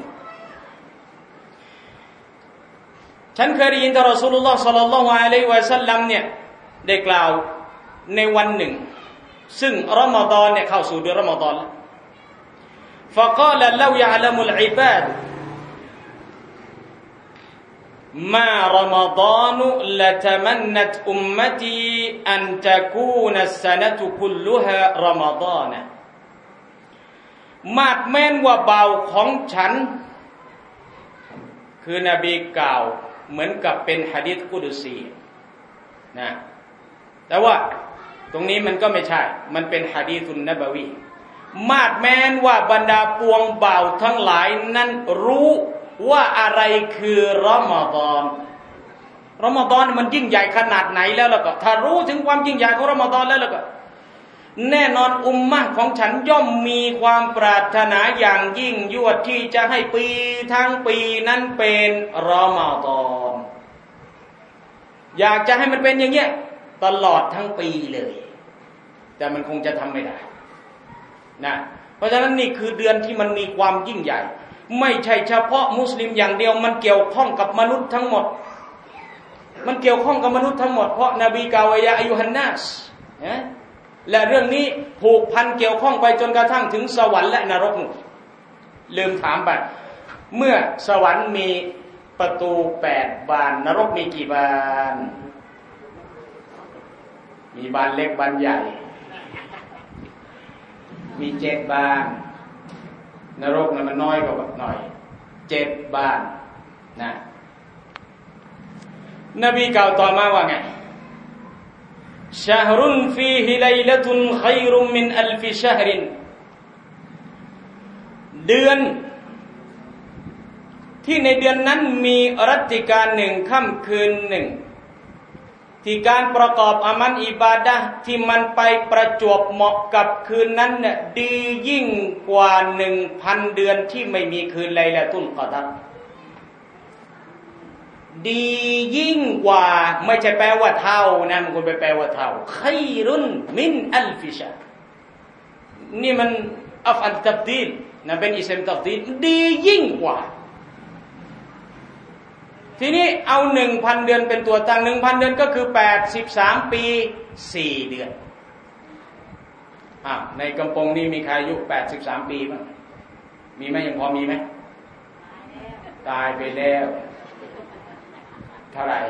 ฉันเคยได้ยินท่านรอซูลุลลอฮ์ศ็อลลัลลอฮุอะลัยฮิวะซัลลัมเนี่ยได้กล่าวในวันหนึ่งซึ่งรอมฎอนเนี่ยเข้าสู่เดือนรอมฎอนแล้ว فقال لو يعلم العباد ما رمضان لتمنت أمتي أن تكون السنة كلها رمضان มาดแม้นว่าเบาของฉันคือนบีกล่าวเหมือนกับเป็นหะดีษกุดุซีนะแต่ว่าตรงนี้มันก็ไม่ใช่มันเป็นหะดีษุนนบวีมาดแม้นว่าบรรดาปวงบ่าวทั้งหลายนั้นรู้ว่าอะไรคือรอมฎอนรอมฎอนมันยิ่งใหญ่ขนาดไหนแล้วก็ถ้ารู้ถึงความยิ่งใหญ่ของรอมฎอนแล้วก็แน่นอนอุมมะห์ของฉันย่อมมีความปรารถนาอย่างยิ่งยวดที่จะให้ปีทั้งปีนั้นเป็นรอมฎอนอยากจะให้มันเป็นอย่างเงี้ยตลอดทั้งปีเลยแต่มันคงจะทำไม่ได้นะเพราะฉะนั้นนี่คือเดือนที่มันมีความยิ่งใหญ่ไม่ใช่เฉพาะมุสลิมอย่างเดียวมันเกี่ยวข้องกับมนุษย์ทั้งหมดมันเกี่ยวข้องกับมนุษย์ทั้งหมดเพราะนบีกล่าวว่ายาอายุฮันนัสและเรื่องนี้ผูกพันเกี่ยวข้องไปจนกระทั่งถึงสวรรค์และนรกลืมถามไปเมื่อสวรรค์มีประตู8 บานนรกมีกี่บานมีบานเล็กบานใหญ่มี7 บานนรกมันน้อยกว่าหน่อย7 บานนะนบีกล่าวต่อมาว่าไงชะฮรุนฟีฮิไลละตุนขัยรุมมินอัลฟิชะฮรินเดือนที่ในเดือนนั้นมีรัติการ1 ค่ำคืน 1ที่การประกอบอามัลอิบาดะห์ที่มันไปประจวบเหมาะกับคืนนั้นเนี่ยดียิ่งกว่า 1,000 เดือนที่ไม่มีคืนไลลาตุลกอดรดียิ่งกว่าไม่ใช่แปลว่าเท่านะมันควรไปแปลว่าเท่าขัยรุนมินอัลฟิชะนี่มันอัฟอัลตับดีลนะเป็นอิสมตับดีลดียิ่งกว่าทีนี้เอา 1,000 เดือนเป็นตัวตั้ง 1,000 เดือนก็คือ83 ปี 4 เดือนในกำปงนี่มีใครอายุ83 ปีมั้ยมีมั้ยยังพอมีมั้ยตายไปแล้วเท่าไหร่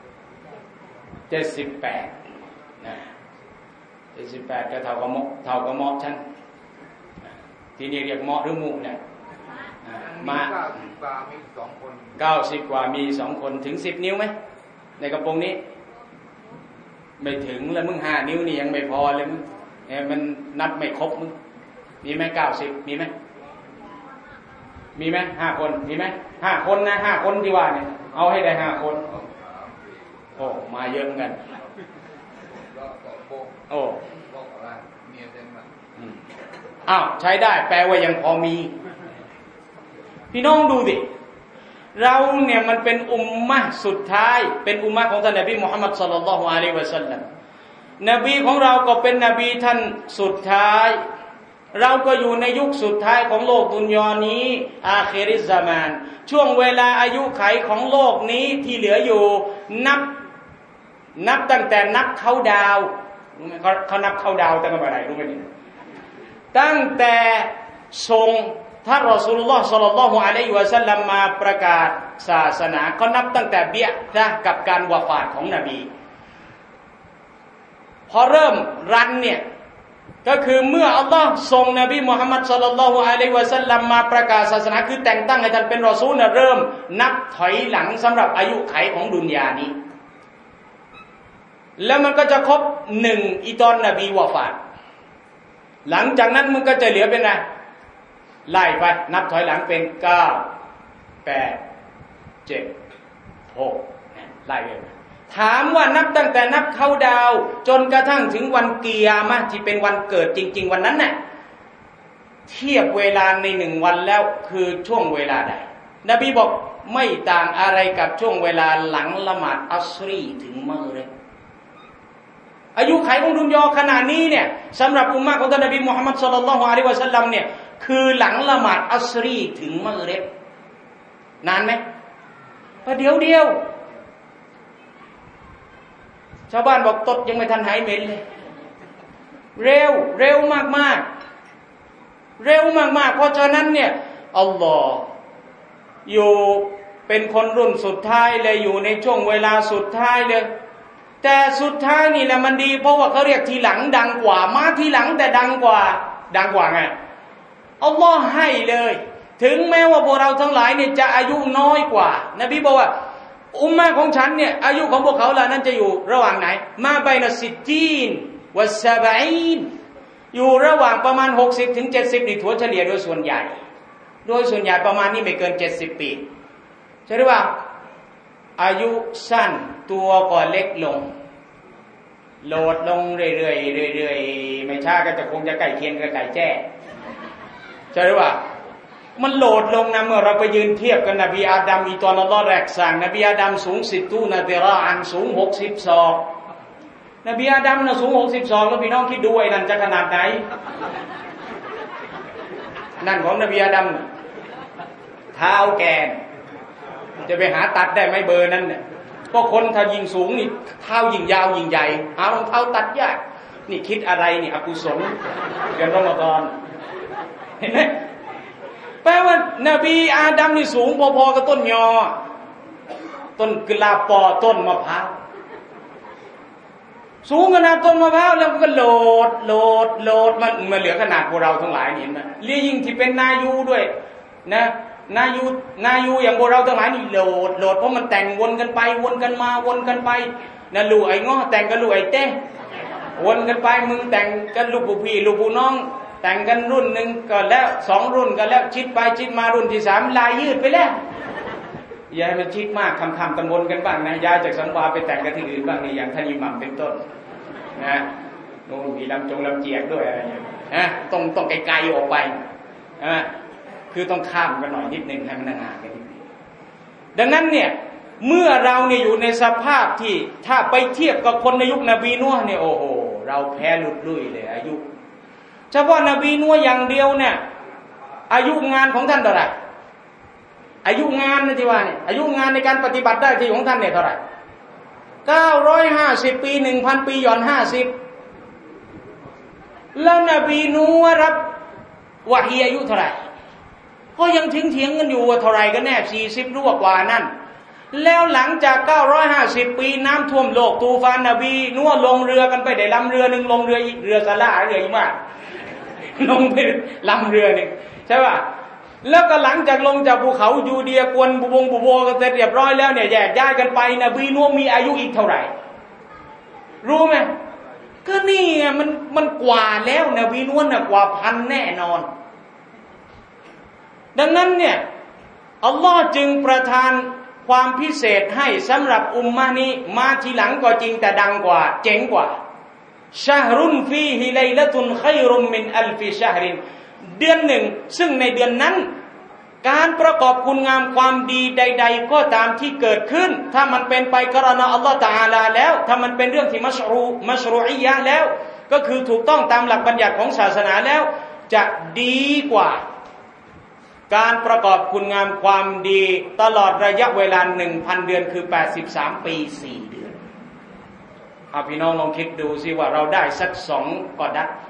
78นะ78ก็เท่ากับเหมาะฉันทีนี้เรียกเหมาะหรือมุเนี่ยมา90 กว่ามี2 คน90 กว่ามี2 คนถึง10 นิ้วไหมในกระโปรงนี้ไม่ถึงแล้วมึง5 นิ้วนี่ยังไม่พอเลยมึงมันนับไม่ครบมึงมีไหม90มีไหมมีไหม5 คนมีไหม5 คนนะ5 คนที่ว่าเนี่ยเอาให้ได้5 คนโอ้มาเยอะเหมือนกันโอ้ใช้ได้แปลว่ายังพอมีพี่น้องดูดิเราเนี่ยมันเป็นอุมมะห์สุดท้ายเป็นอุมมะห์ของท่านนบีมุฮัมมัดศ็อลลัลลอฮุอะลัยฮิวะซัลลัมนบีของเราก็เป็นนบีท่านสุดท้ายเราก็อยู่ในยุคสุดท้ายของโลกดุนยานี้อาคิริซซะมานช่วงเวลาอายุไขของโลกนี้ที่เหลืออยู่นับตั้งแต่นับเข้าดาวเขานับเข้าดาวตั้งแต่เมื่อไหร่รู้ไหมนี่ตั้งแต่ทรงท่านรอซูลุลลอฮ์ศ็อลลัลลอฮุอะลัยฮิวะซัลลัมมาประกาศศาสนาเขานับตั้งแต่บิอะห์กับการวะฟาตของนบีพอเริ่มรันเนี่ยก็คือเมื่ออัลลอฮ์ส่งนบีมุฮัมมัดศ็อลลัลลอฮุอะลัยฮิวะซัลลัมมาประกาศศาสนาคือแต่งตั้งให้ท่านเป็นรอซูลเริ่มนับถอยหลังสำหรับอายุไขของดุนยานี้แล้วมันก็จะครบ1อีตอนนบีวะฟาตหลังจากนั้นมันก็จะเหลือเป็นไงไล่ไปนับถอยหลังเป็น9 8 7 6ไล่ไปถามว่านับตั้งแต่นับเข้าดาวจนกระทั่งถึงวันกิยามะห์ที่เป็นวันเกิดจริงๆวันนั้นน่ะเทียบเวลาใน1 วันแล้วคือช่วงเวลาใดนบีบอกไม่ต่างอะไรกับช่วงเวลาหลังละหมาดอัสรีถึงมะริบอายุขัยของดุนยาขณะนี้เนี่ยสำหรับอุมมะห์ของท่านนบีมุฮัมมัดศ็อลลัลลอฮุอะลัยฮิวะซัลลัมเนี่ยคือหลังละหมาดอัสรีถึงมะริบนานไหมประเดี๋ยวเดียวชาวบ้านบอกตดยังไม่ทันหายเหม็นเลยเร็วมากเพราะฉะนั้นเนี่ยอัลลอฮ์อยู่เป็นคนรุ่นสุดท้ายเลยอยู่ในช่วงเวลาสุดท้ายเลยแต่สุดท้ายนี่แหละมันดีเพราะว่าเขาเรียกทีหลังดังกว่ามาทีหลังแต่ดังกว่าไงอัลลอฮ์ให้เลยถึงแม้ว่าพวกเราทั้งหลายเนี่ยจะอายุน้อยกว่านบีบอกว่าอุมมะห์ของฉันเนี่ยอายุของพวกเขาล่ะนั้นจะอยู่ระหว่างไหนมาบัยนะ60วัส70อยู่ระหว่างประมาณ60ถึง70นี่ถัวเฉลี่ยโดยส่วนใหญ่ประมาณนี้ไม่เกิน70 ปีใช่หรือเปล่าอายุสั้นตัวก็เล็กลงโหลดลงเรื่อยๆไม่ช้าก็จะคงจะใกล้เคียงกับไก่แจ้ใช่หรือเปล่ามันโหลดลงนะเมื่อเราไปยืนเทียบกับนบีอาดัมอีตอนอัลเลาะห์แรกสร้างนบีอาดัมสูง10 นาดิราอันสูง60 ศอกนบีอาดัมน่ะสูง60 ศอกแล้วพี่น้องคิดดูไอ้นั่นจะขนาดไหนนั่นของนบีอาดัมเท้าแกนจะไปหาตัดได้ไหมเบอร์นั้นเนี่ยเพราะคนถ้ายิงสูงนี่เท้ายิงยาวยิงใหญ่หารองเท้าตัดยากนี่คิดอะไรนี่อกุศลเดือนรอมฎอนเห็นไหมแปลว่านบีอาดัมนี่สูงพอๆกับต้นยอต้นกลาปอต้นมะพร้าวสูงขนาดต้นมะพร้าวแล้วก็โหลดมันเหลือขนาดพวกเราทั้งหลายเห็นไหมเรียยิ่งที่เป็นนายูด้วยนะนายูอย่างพวกเราทั้งหลายนี่โหลดเพราะมันแต่งวนกันไปวนกันมาวนกันไปนะลูกไอ้ง้อแต่งกับลูกไอ้เต้วนกันไปมึงแต่งกันลูกผู้พี่ลูกผู้น้องแต่งกันรุ่นนึงก็แล้ว2รุ่นก็แล้วชิดไปชิดมารุ่นที่3ลายยืดไปแล้วอย่าให้มันชิดมากคำกันวนกันบ้างนะย้ายจากสังวาไปแต่งกันที่อื่นบ้างนี่อย่างท่านอิหมัมเป็นต้นนะโน่นมีลำเจียกด้วยอะไรอย่างเงี้ยนะต้องไกลๆออกไปคือต้องข้ามกันหน่อยนิดนึงให้มันห่างกันนิดนึงดังนั้นเนี่ยเมื่อเราเนี่ยอยู่ในสภาพที่ถ้าไปเทียบกับคนในยุคนบีนัวเนี่ยโอ้โหเราแพ้หลุดลุ่ยเลยอายุเฉพาะนบีนัวอย่างเดียวเนี่ยอายุงานของท่านเท่าไหร่อายุงานนะที่ว่าเนี่ยอายุงานในการปฏิบัติได้ที่ของท่านเนี่ยเท่าไหร่950 ปี 1,000 ปีหย่อน50แล้วนบีนัวรับวะฮีอายุเท่าไหร่ก็ยังเถียงกันอยู่ว่าเท่าไหร่กันแน่40หรือว่ากว่านั่นแล้วหลังจาก950 ปีน้ำท่วมโลกตูฟานนบีนัวลงเรือกันไปได้ลำเรือนึงลงเรือซาลาเรืออีกมากลงไปลำเรือนึงใช่ป่ะแล้วก็หลังจากลงจากภูเขายูเดียกวนบุโบกันเสร็จเรียบร้อยแล้วเนี่ยแยกย้ายกันไปนบีนัวมีอายุอีกเท่าไหร่รู้ไหมก็นี่ไงมันกว่าแล้วนบีนัวน่ะกว่าพันแน่นอนดังนั้นเนี่ยอัลลอฮ์จึงประทานความพิเศษให้สำหรับอุมมะนี้มาทีหลังก็จริงแต่ดังกว่าเจ๋งกว่าชะฮรุนฟีฮิไลละตุนคัยรุมมินอัลฟิชะฮรินเดือนหนึ่งซึ่งในเดือนนั้นการประกอบคุณงามความดีใดๆก็ตามที่เกิดขึ้นถ้ามันเป็นไปกรณาอัลลอฮฺตะอาลาแล้วถ้ามันเป็นเรื่องที่มัชรูอียะห์แล้วก็คือถูกต้องตามหลักบัญญัติของศาสนาแล้วจะดีกว่าการประกอบคุณงามความดีตลอดระยะเวลา 1,000 เดือนคือ83 ปี 4 เดือนพี่น้องลองคิดดูสิว่าเราได้สัก2กอดัด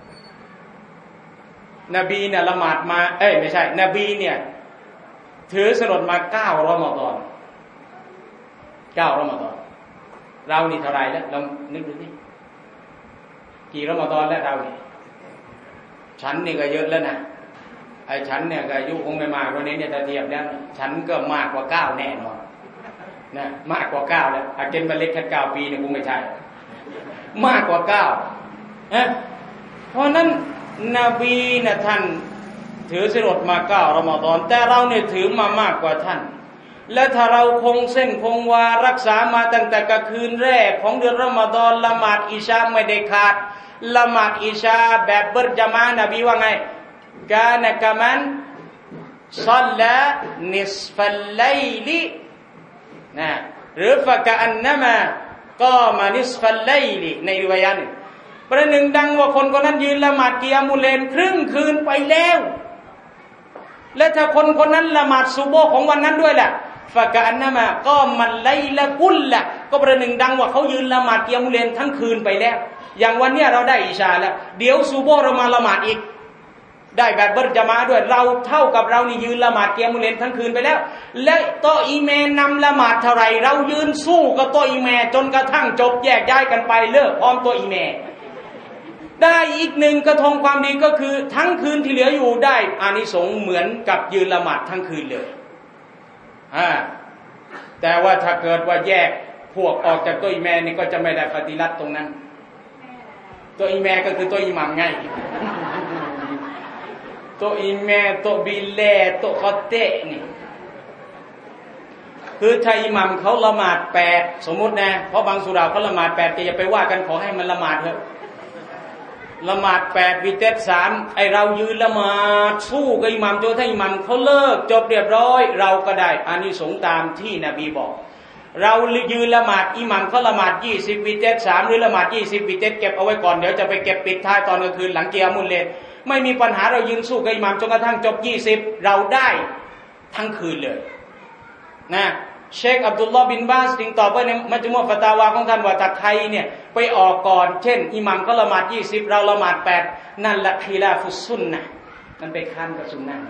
นบีเนี่ยละหมาดมาไม่ใช่นบีเนี่ยถือสนดมา9รอมฎอน9รอมฎอนเรานี่เท่าไหร่แล้วลองนึกดูสิกี่รอมฎอนแล้วเรานี่ฉันนี่ก็เยอะแล้วนะไอ้ฉันเนี่ยอายุคงไม่มากกว่านี้เนี่ยถ้าเทียบแล้วฉันก็มากกว่า9แน่นอนนะมากกว่า9แล้วอาเกนบัลเล็กแค่9ปีเนี่ยคงไม่ใช่มากกว่า9เพราะนั้นนบีนะท่านถือศีลอดมา9รอมฎอนแต่เราเนี่ยถือมามากกว่าท่านและถ้าเราคงเส้นคงวารักษามาตั้งแต่กลางคืนแรกของเดือนรอมฎอนละหมาดอิชาไม่ได้ขาดละหมาดอิชาแบบเบอร์ญะมาอะห์นบีว่าไงกานะกะมันศ็อลลานิศฟัลไลลินะหรือฟะกะอันนะมากอมานิศฟัลไลลิในริวายะห์นึงประหนึ่งดังว่าคนคนนั้นยืนละหมาดกิยามุลเลลครึ่งคืนไปแล้วและถ้าคนคนนั้นละหมาดซุบฮ์ของวันนั้นด้วยล่ะฟะกะอันนะมากอมันไลละกุลละก็ประหนึ่งดังว่าเขายืนละหมาดกิยามุลเลลทั้งคืนไปแล้วอย่างวันนี้เราได้อิชาแล้วเดี๋ยวซุบฮ์เรามาละหมาดอีกได้แบบเบิร์ญะมาอะห์ด้วยเราเท่ากับเรานี่ยืนละหมาดกิยามุลเลลทั้งคืนไปแล้วและโตอีแมนำละหมาดเท่าไหร่เรายืนสู้กับโตอีแมจนกระทั่งจบแยกย้ายกันไปเลิกพร้อมโตอีแมได้อีกหนึ่งกระทงความดีก็คือทั้งคืนที่เหลืออยู่ได้อานิสงส์เหมือนกับยืนละหมาดทั้งคืนเลยแต่ว่าถ้าเกิดว่าแยกพวกออกจากตัวอิแมนี่ก็จะไม่ได้ฟาติลัตตรงนั้นตัวอิแมก็คือตัวอิหมัมไงตัวอิแมตัวบิลเลตัวคอเตะนี่คือถ้าอิหมัมเขาละหมาด8สมมุตินะเพราะบางสุราเขาละหมาด8จะไปว่ากันขอให้มันละหมาดเถอะละหมาด8วิเตส3ไอเรายืนละหมาดสู้กับอิหมัมจนถ้าอิหมัมเขาเลิกจบเรียบร้อยเราก็ได้อานิสงส์ตามที่นบีบอกเรายืนละหมาดอิหมัมเขาละหมาด20วิเตส3หรือละหมาด20วิเตสเก็บเอาไว้ก่อนเดี๋ยวจะไปเก็บปิดท้ายตอนกลางคืนหลังกิยามุลเลลไม่มีปัญหาเรายืนสู้กับอิหม่ามจนกระทั่งจบ20เราได้ทั้งคืนเลยนะเชคอับดุลลอฮ์บินบาสจึงตอบว่าในมัจมุอะฟะตาวาของท่านว่าถ้าใครเนี่ยไปออกก่อนเช่นอิหม่ามก็ละหมาด20เราละหมาด8นั่นละคิลาฟุสซุนนะห์มันไปค้านกับซุนนะห์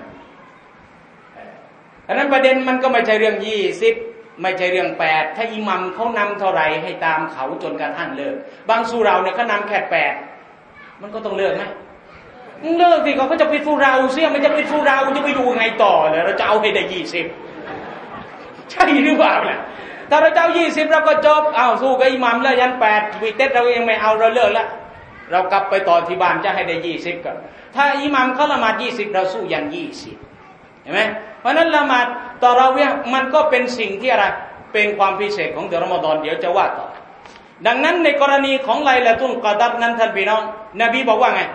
ดังนั้นประเด็นมันก็ไม่ใช่เรื่อง20ไม่ใช่เรื่อง8ถ้าอิหม่ามเขานำเท่าไหร่ให้ตามเขาจนกระทั่งเลิกบางสุเราเนี่ยเขานำแค่8มันก็ต้องเลิกไหมเลิกสิเขาจะปิดฟูเราเสียมันจะปิดฟูเราจะไปดูไงต่อเลยเราจะเอาให้ได้20ใช่หรือเปล่าล่ะถ้าเราจะเอา20เราก็จบเอาสู้กับอิหมัมแล้วยัน8วีเต็ดเราเองไม่เอาเราเลิกแล้วเรากลับไปต่อที่บ้านจะให้ได้20ก่อนถ้าอิหมัมเขาละหมาด20เราสู้ยัน20เห็นไหมเพราะนั้นละหมาดตะเราะวีห์มันก็เป็นสิ่งที่อะไรเป็นความพิเศษของเดือนรอมฎอนเดี๋ยวจะว่าต่อดังนั้นในกรณีของไลลาตุลกอดัรนั้นท่านพี่น้องนบีบอกว่าไง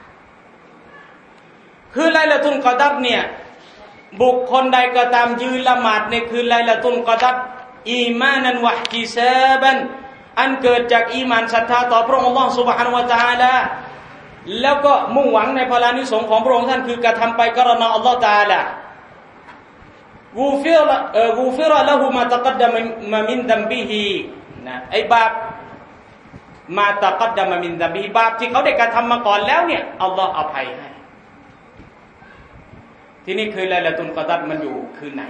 คือไลลาตุลกอดัรเนี่ยบุคคลใดก็ตามยืนละหมาดในคืนไลลาตุลกอดัรอีมานันวะอิห์ติซาบันอันเกิดจากอีหม่านศรัทธาต่อพระองค์อัลเลาะห์ซุบฮานะฮูวะตะอาลาแล้วก็มุ่งหวังในพลานิสงส์ของพระองค์ท่านคือกระทำไปกรณาอัลเลาะห์ตะอาลากูฟิรละฮูมาตะกัดดะมะมินดัมบิฮินะไอ้บาปมาตะกัดดะมะมินดัมบิฮิบาปที่เขาได้กระทำมาก่อนแล้วเนี่ยอัลเลาะห์อภัยให้ที่นี่คือไลลาตุลกอดัรมันอยู่คืนไหน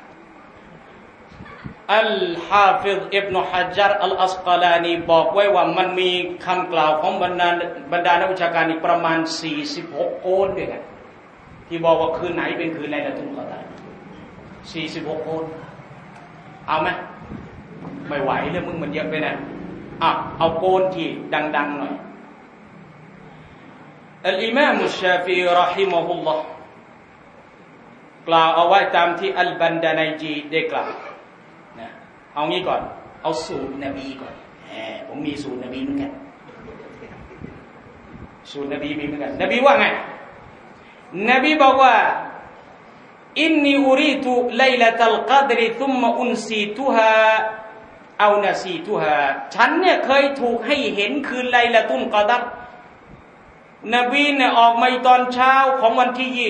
อัลฮาฟิซอิบนุฮัจญัรอัลอัสกอลานีบอกไว้ว่ามันมีคำกล่าวของบรรดานักวิชาการอีกประมาณ46โกลด้วยกันที่บอกว่าคืนไหนเป็นคืนไลลาตุลกอดัร46โกลเอาไหมไม่ไหวเลยมึงมันเยอะไปนะเอาโกลที่ดังๆหน่อยอัลอิมามอัชชาฟิอีเราะฮิมะฮุลลอฮ์กล่าวเอาไว้ตามที่อัลบันดานัยจีได้กล่าวนะเอางี้ก่อนเอาสูตรนบีก่อนผมมีสูตรนบีเหมือนกันสูตรนบีมีเหมือนกันนบีว่าไงนบีบอกว่าอินนีอูรีตุไลลาตัลกอดรซุมมะอุนซีตุฮาเอานะซีตุฮาฉันเนี่ยเคยถูกให้เห็นคืนไลลาตุลกอดัรนบีเนี่ยออกมาตอนเช้าของวันที่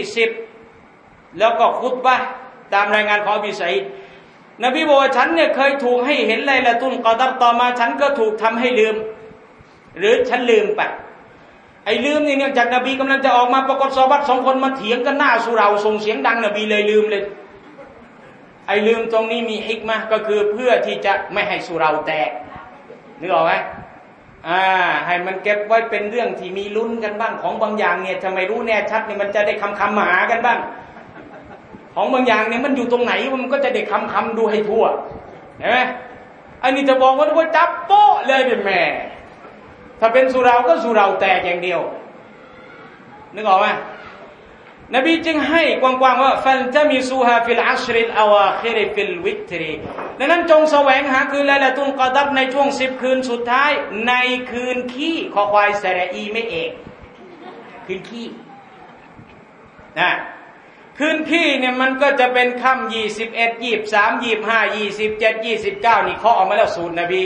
20แล้วก็คุตบะห์ตามรายงานของอบีซัยด์นบีบอกว่าฉันเนี่ยเคยถูกให้เห็นไลลาตุลกอดัรต่อมาฉันก็ถูกทำให้ลืมหรือฉันลืมไปไอ้ลืมนี่เนี่ยจากนบีกำลังจะออกมาปรากฏซอฮาบะห์2คนมาเถียงกันหน้าสุเราส่งเสียงดังนบีเลยลืมเลยไอ้ลืมตรงนี้มีฮิกมะห์ก็คือเพื่อที่จะไม่ให้สุเราแตกนึกออกไหมให้มันเก็บไว้เป็นเรื่องที่มีลุ้นกันบ้างของบางอย่างเนี่ยถ้าไม่รู้แน่ชัดเนี่ยมันจะได้คำมาหากันบ้างของบางอย่างเนี่ยมันอยู่ตรงไหนมันก็จะได้คำดูให้ทั่วเห็นไหมอันนี้จะบอกว่าจับโป๊ะเลยเป็นแม่ถ้าเป็นสุเราก็สุเราแตกอย่างเดียวนึกออกไหมนบีจึงให้กว้างๆว่าฟัลตะมิซูฮาฟิลอัชริลอาวาคิรฟิลวิตรีดังนั้นจงแสวงหาคืนไลลาตุลกอดัรในช่วง10คืนสุดท้ายในคืนขี้คอควายสระอีไม่เอกคืนขี้นะคืนขี้เนี่ยมันก็จะเป็นค่ำ21 23 25 27 29นี่เขาออกมาแล้วสูตรนบี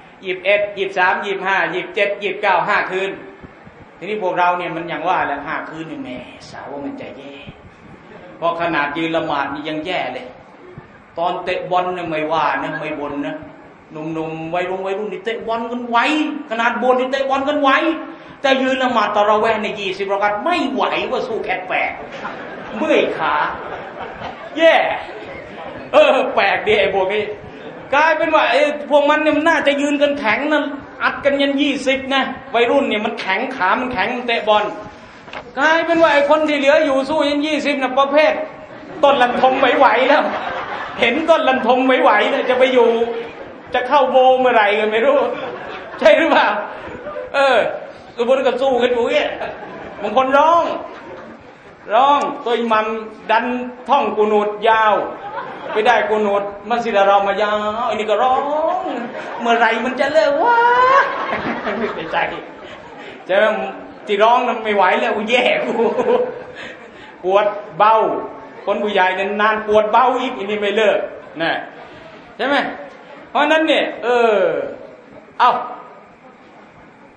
21 23 25 27 29 5คืนทีนี้พวกเราเนี่ยมันอย่างว่าแหละ5คืนนี่แม่สาวว่ามันจะแย่เพราะขนาดยืนละหมาดนี่ยังแย่เลยตอนเตะบอลเนี่ยไม่ว่านะไม่บ่นนะหนุ่มๆวัยรุ่นนี่เตะบอลกันไวขนาดบ่นนี่เตะบอลกันไวแต่ยืนละหมาดตะเราะเวห์ใน20รอกาตไม่ไหวว่าสู้แคทแปดเมื่อยขาแย่แปลกดิไอ้พวกนี้กลายเป็นว่าไอ้พวกมันเนี่ยมันน่าจะยืนกันแข็งนะอัดกันยัน20นะวัยรุ่นเนี่ยมันแข็งขามันแข็งเตะบอลกลายเป็นว่าไอ้คนที่เหลืออยู่สู้ยัน20นะประเภทต้นลันทมไหวๆแล้วเห็นต้นลันทมไหวๆเนี่ยจะไปอยู่จะเข้าโบเมื่อไหร่กันไม่รู้ใช่หรือเปล่าสมมุติก็สู้กันอยู่เนี่ยบางคนร้องตัวอิหมัมดันท่องกุนูตยาวไปได้กุนูตมัสยิดเรามายาวอันนี้ก็ร้องเมื่อไหร่มันจะเลิกวะไม่ใจจะที่ร้องนั้นไม่ไหวแล้วกูแย่กูปวดเบาคนผู้ใหญ่เนี่ยนานปวดเบาอีกอันนี้ไม่เลิกนะใช่ไหมเพราะนั้นเนี่ยเอา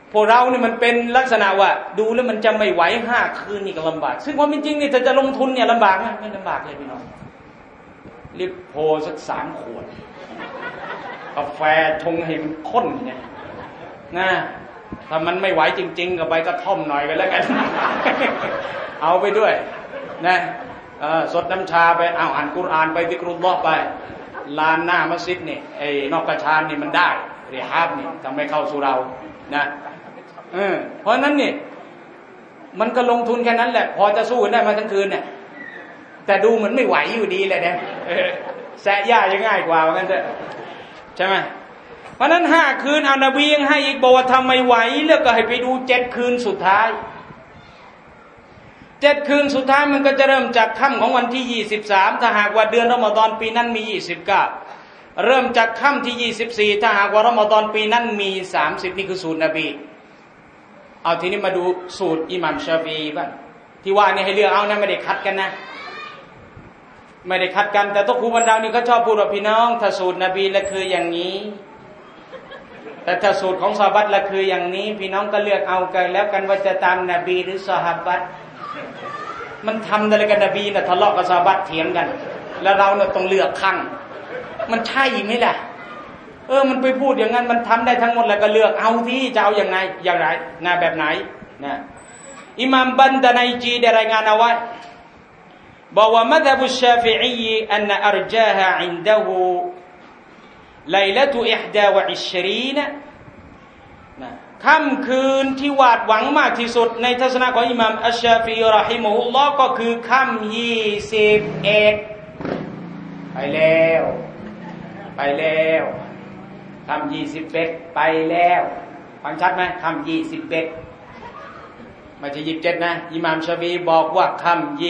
พวกเราเนี่ยมันเป็นลักษณะว่าดูแล้วมันจะไม่ไหว5 คืนนี่ก็ลำบากซึ่งความเป็นจริงนี่ถ้าจะลงทุนเนี่ยลำบากไหมไม่ลำบากเลยพี่น้องรีบโพสัก3 ขวดกาแฟชงให้มันข้นเนี่ยนะถ้ามันไม่ไหวจริงๆก็ไปกระท่อมหน่อยกันแล้วกันเอาไปด้วยนะสดน้ำชาไปอ่านกุรอานไปซิกรุลลอฮ์ไปลานหน้ามัสยิดนี่ไอ้นอกกระชานนี่มันได้ริฮาบนี่ทำให้เข้าสู่เรานะเพราะนั้นนี่มันก็ลงทุนแค่นั้นแหละพอจะสู้ได้มาทั้งคืนเนี่ยแต่ดูเหมือนไม่ไหวอยู่ดีเลยนะแสะย่าจะง่ายกว่าว่างั้นเถอะใช่ไหมเพราะนั้น5 คืนเอานบียังให้อีกบอกว่าทำไม่ไหวแล้วก็ให้ไปดู7 คืนสุดท้าย7 คืนสุดท้ายมันก็จะเริ่มจากค่ำของวันที่23ถ้าหากว่าเดือนรอมฎอนปีนั้นมี29เริ่มจากค่ำที่24ถ้าหากว่ารอมฎอนปีนั้นมี30นี่คือสูตรนบีเอาทีนี้มาดูสูตรอิหม่ามชาฟีอีบ้างที่ว่านี่ให้เลือกเอานะไม่ได้คัดกันนะไม่ได้คัดกันแต่ทุกครูบรรดานี่เขาชอบพูดว่าพี่น้องถ้าสูตรนบีละคืออย่างนี้แต่ถ้าสูตรของซอฮาบะห์ละคืออย่างนี้พี่น้องก็เลือกเอากันแล้วกันว่าจะตามนบีหรือซอฮาบะห์มันทำอะไรกันนบีน่ะทะเลาะกับซอฮาบะห์เถียงกันแล้วเราเนี่ยต้องเลือกข้างมันใช่ไหมล่ะมันไปพูดอย่างนั้นมันทำได้ทั้งหมดแล้วก็เลือกเอาที่จะเอาอย่างไงอย่างไรนะแบบไหนนะอิหม่ามบันดานัยจีได้รายงานเอาไว้บอกว่ามัธฮับุชชาฟิอีอันอัรจาฮะอินดะฮูไลละตุ21นะค่ำคืนที่หวาดหวังมากที่สุดในทัศนะของอิหม่ามอัชชาฟีอีเราะฮิมะฮุลลอฮ์ก็คือค่ำ21ไปแล้วค่ำ21ไปแล้วฟังชัดไหมค่ำ21ไม่ใช่27นะอิหม่ามชาฟีอีบอกว่าค่ำ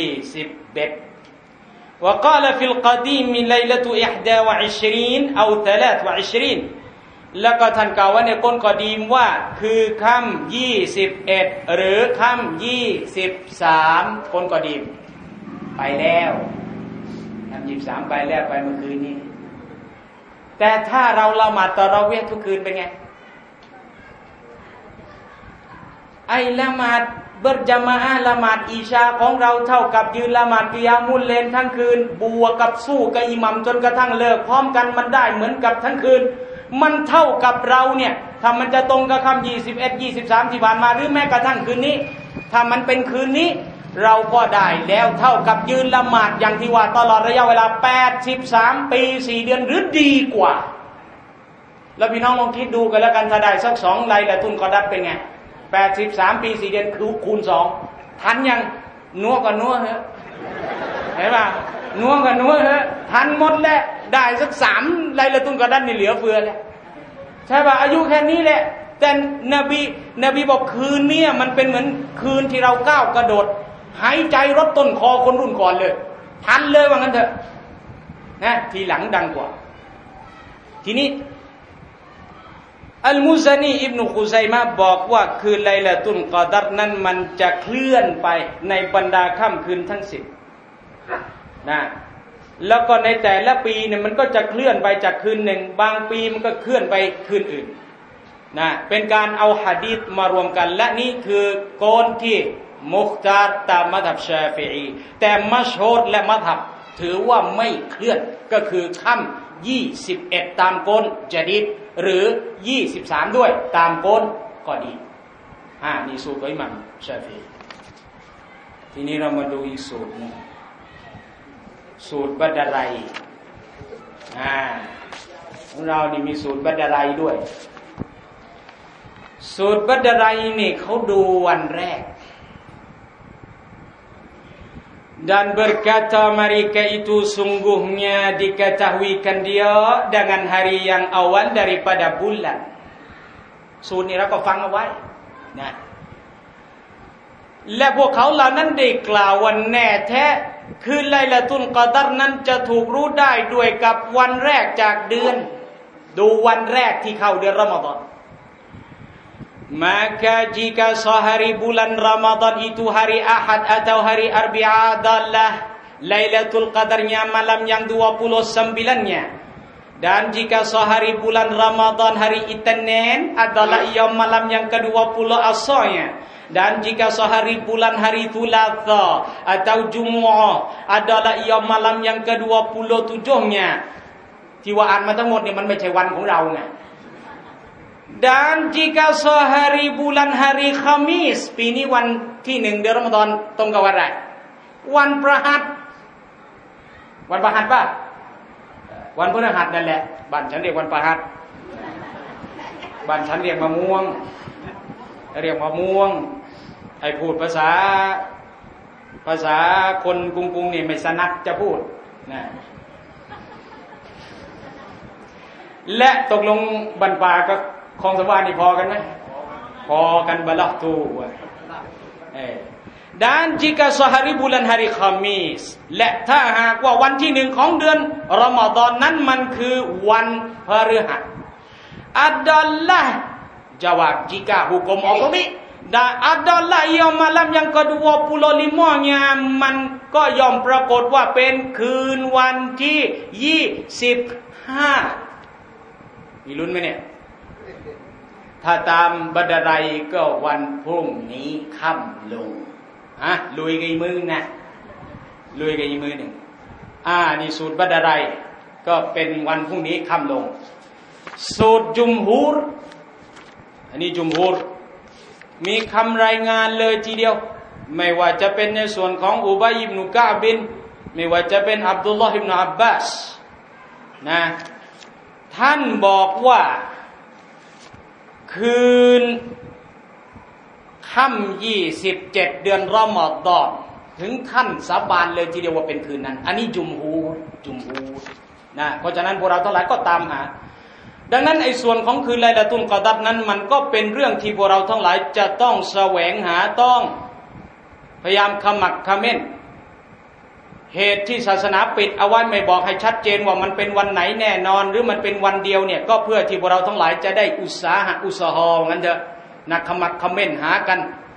21 وقال في القديم ليلة 21 أو 23แล้วก็ท่านกล่าวว่าในก้นกอดีมว่าคือค่ำ21หรือค่ำ23ก้นกอดีมไปแล้วค่ำ23ไปแล้วไปเมื่อคืนนี้แต่ถ้าเราละหมาดตะเราะวีห์ทุกคืนเป็นไงไอ้ละหมาดเบิรญะมาอะห์ละหมาดอิชาของเราเท่ากับยืนละหมาดกิยามุลเลลทั้งคืนบวกกับสู้กับอิหมัมจนกระทั่งเลิกพร้อมกันมันได้เหมือนกับทั้งคืนมันเท่ากับเราเนี่ยถ้ามันจะตรงกับค่ำ21 23ที่ผ่านมาหรือแม้กระทั่งคืนนี้ถ้ามันเป็นคืนนี้เราก็ได้แล้วเท่ากับยืนละหมาดอย่างที่ว่าตลอดระยะเวลา83 ปี4 เดือนหรือดีกว่าแล้วพี่น้องลองคิดดูกันแล้วกันถ้าได้สัก2ไลละตุลกอดัรเป็นไง83 ปี 4 เดือนคือคูณ2ทันยังนัวก็นัวเถอะเห็นป่ะนัวก็นัวเถอะทันหมดแล้วได้สัก3ไลละตุลกอดัรนี่เหลือเฟือแล้วใช่ป่ะอายุแค่นี้แหละแต่นบีบอกคืนนี้มันเป็นเหมือนคืนที่เราก้าวกระโดดหายใจรถต้นคอคนรุ่นก่อนเลยทันเลยว่างั้นเถอะนะทีหลังดังกว่าทีนี้อัลมุซานีอิบนุคุซัยมะห์บอกว่าคืนไลละตุลกอดัรนั้นมันจะเคลื่อนไปในบรรดาค่ำคืนทั้ง10นะแล้วก็ในแต่ละปีเนี่ยมันก็จะเคลื่อนไปจากคืนหนึ่งบางปีมันก็เคลื่อนไปคืนอื่นนะเป็นการเอาหะดีษมารวมกันและนี่คือโกนที่มุคตาร์ตามมัธฮับชาฟิอีแต่มัชฮูรและมัธฮับถือว่าไม่เคลื่อนก็คือค่ำ21ตามโกนญะดีดหรือ23ด้วยตามโกนก็ดีนี่สูตรของอิหม่ามชาฟิอีทีนี้เรามาดูอีกสูตรนึงสูตรบัดรัยของเรานี่มีสูตรบัดรัยด้วยสูตรบัดรัยนี่เขาดูวันแรกdan berkata mereka itu sungguhnya diketahuikan dia dengan hari yang awal daripada bulan สูตรนี้เราก็ฟังเอาไว้นะและพวกเขาเหล่านั้นได้กล่าวว่าแน่แท้คือไลละตุลกอดัรนั้นจะถูกรู้ได้ด้วยกับวันแรกจากเดือนดูวันแรกที่เข้าเดือนรอมฎอนmaka jika sehari bulan Ramadan itu hari Ahad atau hari Arbi'a adalah Lailatul Qadarnya malam yang 29-nya Dan jika sehari bulan Ramadan hari Isnin adalah yaum malam yang ke-20 asalnya. Dan jika sehari bulan hari Thulatha atau Jumu'ah adalah yaum malam yang ke-27-nya. ที่ว่าอ่านมาทั้งหมดเนี่ยมันไม่ใช่วันของเราไง Dan jika sehari bulan hari Khamis ปีนี้วันที่1เดือนรอมฎอนตรงกับวันอะไรวันพฤหัสวันพฤหัสป่ะวันพฤหัสนั่นแหละบ้านฉันเรียกวันพฤหัสบ้านฉันเรียกมะม่วงไอ้พูดภาษาคนกรุงๆนี่ไม่สนัดจะพูดนะและตกลงบรรพากับคลองสวรรค์นี่พอกันไหมพอกันบลักตูDan jika sehari bulan hari Khamis และถ้าหากว่าวันที่1ของเดือนรอมฎอนนั้นมันคือวันพฤหัส adalah jawab jika hukum otomi dan adalah yaum malam yang ke-25-nya มันก็ย่อมปรากฏว่าเป็นคืนวันที่25มีลุ้นไหมเนี่ยถ้าตามบัดไรก็วันพรุ่งนี้ค่ำลงลุยกันมือนะลุยกันมือหนึ่งนี่สูตรบัดไรก็เป็นวันพรุ่งนี้ค่ำลงสูตรจุมฮูรอันนี้จุมฮูรมีคำรายงานเลยทีเดียวไม่ว่าจะเป็นในส่วนของอุบัยอิบนุกะบินไม่ว่าจะเป็นอับดุลลอฮ์อิบนุอับบาสนะท่านบอกว่าคืนค่ำ27เดือนรอมฎอนถึงขั้นสาบานเลยทีเดียวว่าเป็นคืนนั้นอันนี้จุมฮูรนะเพราะฉะนั้นพวกเราทั้งหลายก็ตามหาดังนั้นไอ้ส่วนของคืนไลลาตุลกอดรนั้นมันก็เป็นเรื่องที่พวกเราทั้งหลายจะต้องแสวงหาต้องพยายามขมักเขม้นเหตุที่ศาสนาปิดเอาไว้ไม่บอกให้ชัดเจนว่ามันเป็นวันไหนแน่นอนหรือมันเป็นวันเดียวเนี่ยก็เพื่อที่พวกเราทั้งหลายจะได้อุตสาหะงั้นเถอะนักขมักเขม้นหากัน